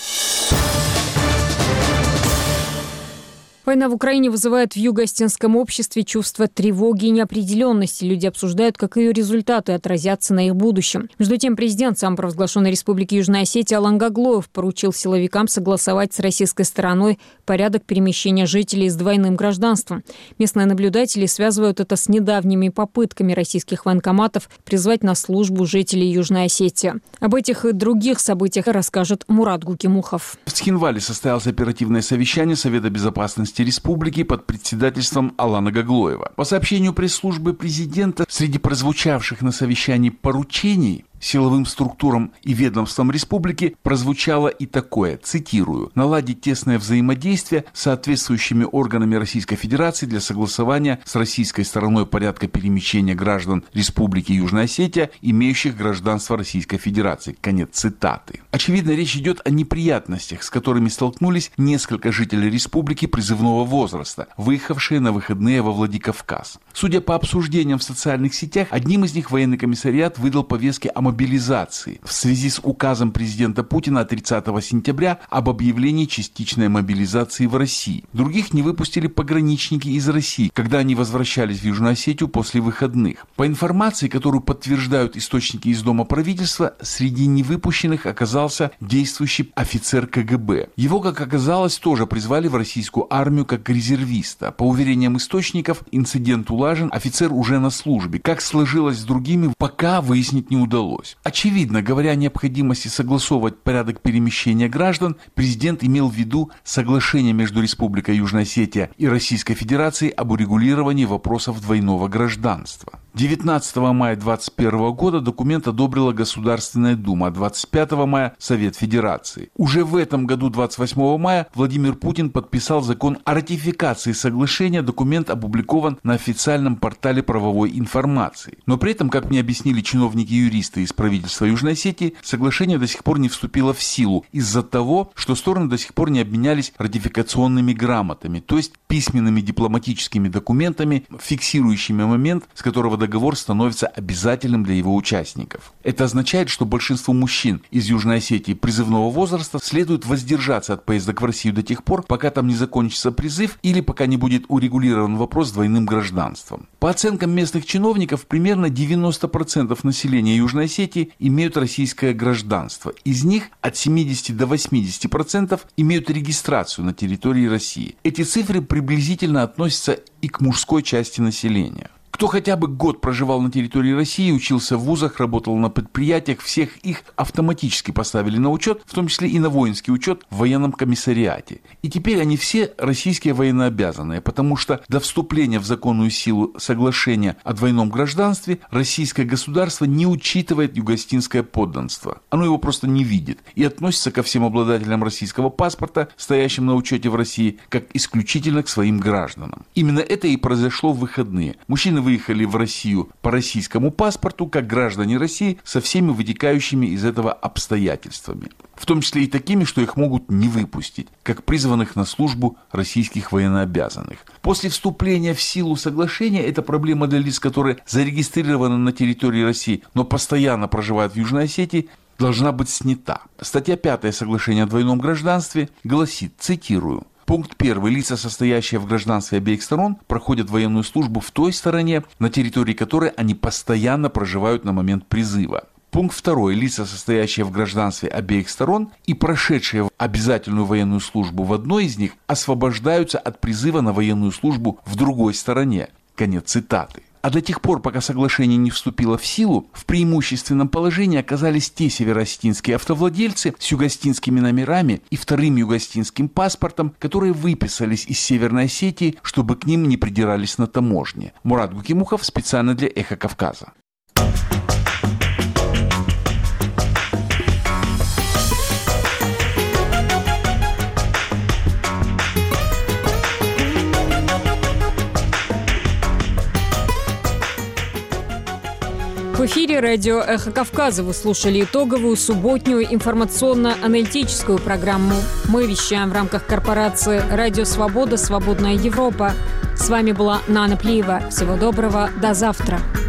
Война в Украине вызывает в юго-остинском обществе чувство тревоги и неопределенности. Люди обсуждают, как ее результаты отразятся на их будущем. Между тем, президент самопровозглашенной Республики Южная Осетия Алан Гаглоев поручил силовикам согласовать с российской стороной порядок перемещения жителей с двойным гражданством. Местные наблюдатели связывают это с недавними попытками российских военкоматов призвать на службу жителей Южной Осетии. Об этих и других событиях расскажет Мурат Гукимухов. В Цхинвале состоялось оперативное совещание Совета безопасности Республики под председательством Алана Гаглоева. По сообщению пресс-службы президента, среди прозвучавших на совещании поручений силовым структурам и ведомствам республики прозвучало и такое, цитирую, «наладить тесное взаимодействие с соответствующими органами Российской Федерации для согласования с российской стороной порядка перемещения граждан Республики Южная Осетия, имеющих гражданство Российской Федерации». Конец цитаты. Очевидно, речь идет о неприятностях, с которыми столкнулись несколько жителей республики призывного возраста, выехавшие на выходные во Владикавказ. Судя по обсуждениям в социальных сетях, одним из них военный комиссариат выдал повестки о мобилизации в связи с указом президента Путина от тридцатого сентября об объявлении частичной мобилизации в России. Других не выпустили пограничники из России, когда они возвращались в Южную Осетию после выходных. По информации, которую подтверждают источники из Дома правительства, среди невыпущенных оказался действующий офицер ка гэ бэ. Его, как оказалось, тоже призвали в российскую армию как резервиста. По уверениям источников, инцидент улажен, офицер уже на службе. Как сложилось с другими, пока выяснить не удалось. Очевидно, говоря о необходимости согласовывать порядок перемещения граждан, президент имел в виду соглашение между Республикой Южная Осетия и Российской Федерацией об урегулировании вопросов двойного гражданства. девятнадцатого мая две тысячи двадцать первого года документ одобрила Государственная Дума, а двадцать пятого мая – Совет Федерации. Уже в этом году, двадцать восьмого мая, Владимир Путин подписал закон о ратификации соглашения. Документ опубликован на официальном портале правовой информации. Но при этом, как мне объяснили чиновники-юристы из правительства Южной Осетии, соглашение до сих пор не вступило в силу из-за того, что стороны до сих пор не обменялись ратификационными грамотами, то есть письменными дипломатическими документами, фиксирующими момент, с которого договор становится обязательным для его участников. Это означает, что большинству мужчин из Южной Осетии призывного возраста следует воздержаться от поездок в Россию до тех пор, пока там не закончится призыв или пока не будет урегулирован вопрос с двойным гражданством. По оценкам местных чиновников, примерно девяносто процентов населения Южной Осетии имеют российское гражданство. Из них от семидесяти до восьмидесяти процентов имеют регистрацию на территории России. Эти цифры приблизительно относятся и к мужской части населения. Кто хотя бы год проживал на территории России, учился в вузах, работал на предприятиях, всех их автоматически поставили на учет, в том числе и на воинский учет в военном комиссариате. И теперь они все российские военнообязанные, потому что до вступления в законную силу соглашения о двойном гражданстве российское государство не учитывает юго-остинское подданство. Оно его просто не видит и относится ко всем обладателям российского паспорта, стоящим на учете в России, как исключительно к своим гражданам. Именно это и произошло в выходные. Мужчины выехали в Россию по российскому паспорту, как граждане России, со всеми вытекающими из этого обстоятельствами. В том числе и такими, что их могут не выпустить, как призванных на службу российских военнообязанных. После вступления в силу соглашения эта проблема для лиц, которые зарегистрированы на территории России, но постоянно проживают в Южной Осетии, должна быть снята. Статья пятая соглашения о двойном гражданстве гласит, цитирую, Пункт первый. Лица, состоящие в гражданстве обеих сторон, проходят военную службу в той стороне, на территории которой они постоянно проживают на момент призыва. Пункт второй. Лица, состоящие в гражданстве обеих сторон и прошедшие обязательную военную службу в одной из них, освобождаются от призыва на военную службу в другой стороне. Конец цитаты. А до тех пор, пока соглашение не вступило в силу, в преимущественном положении оказались те североосетинские автовладельцы с югоостинскими номерами и вторым югоостинским паспортом, которые выписались из Северной Осетии, чтобы к ним не придирались на таможне. Мурат Гукимухов специально для «Эхо Кавказа». В эфире радио «Эхо Кавказа» вы слушали итоговую субботнюю информационно-аналитическую программу. Мы вещаем в рамках корпорации «Радио Свобода. Свободная Европа». С вами была Нана Плиева. Всего доброго. До завтра.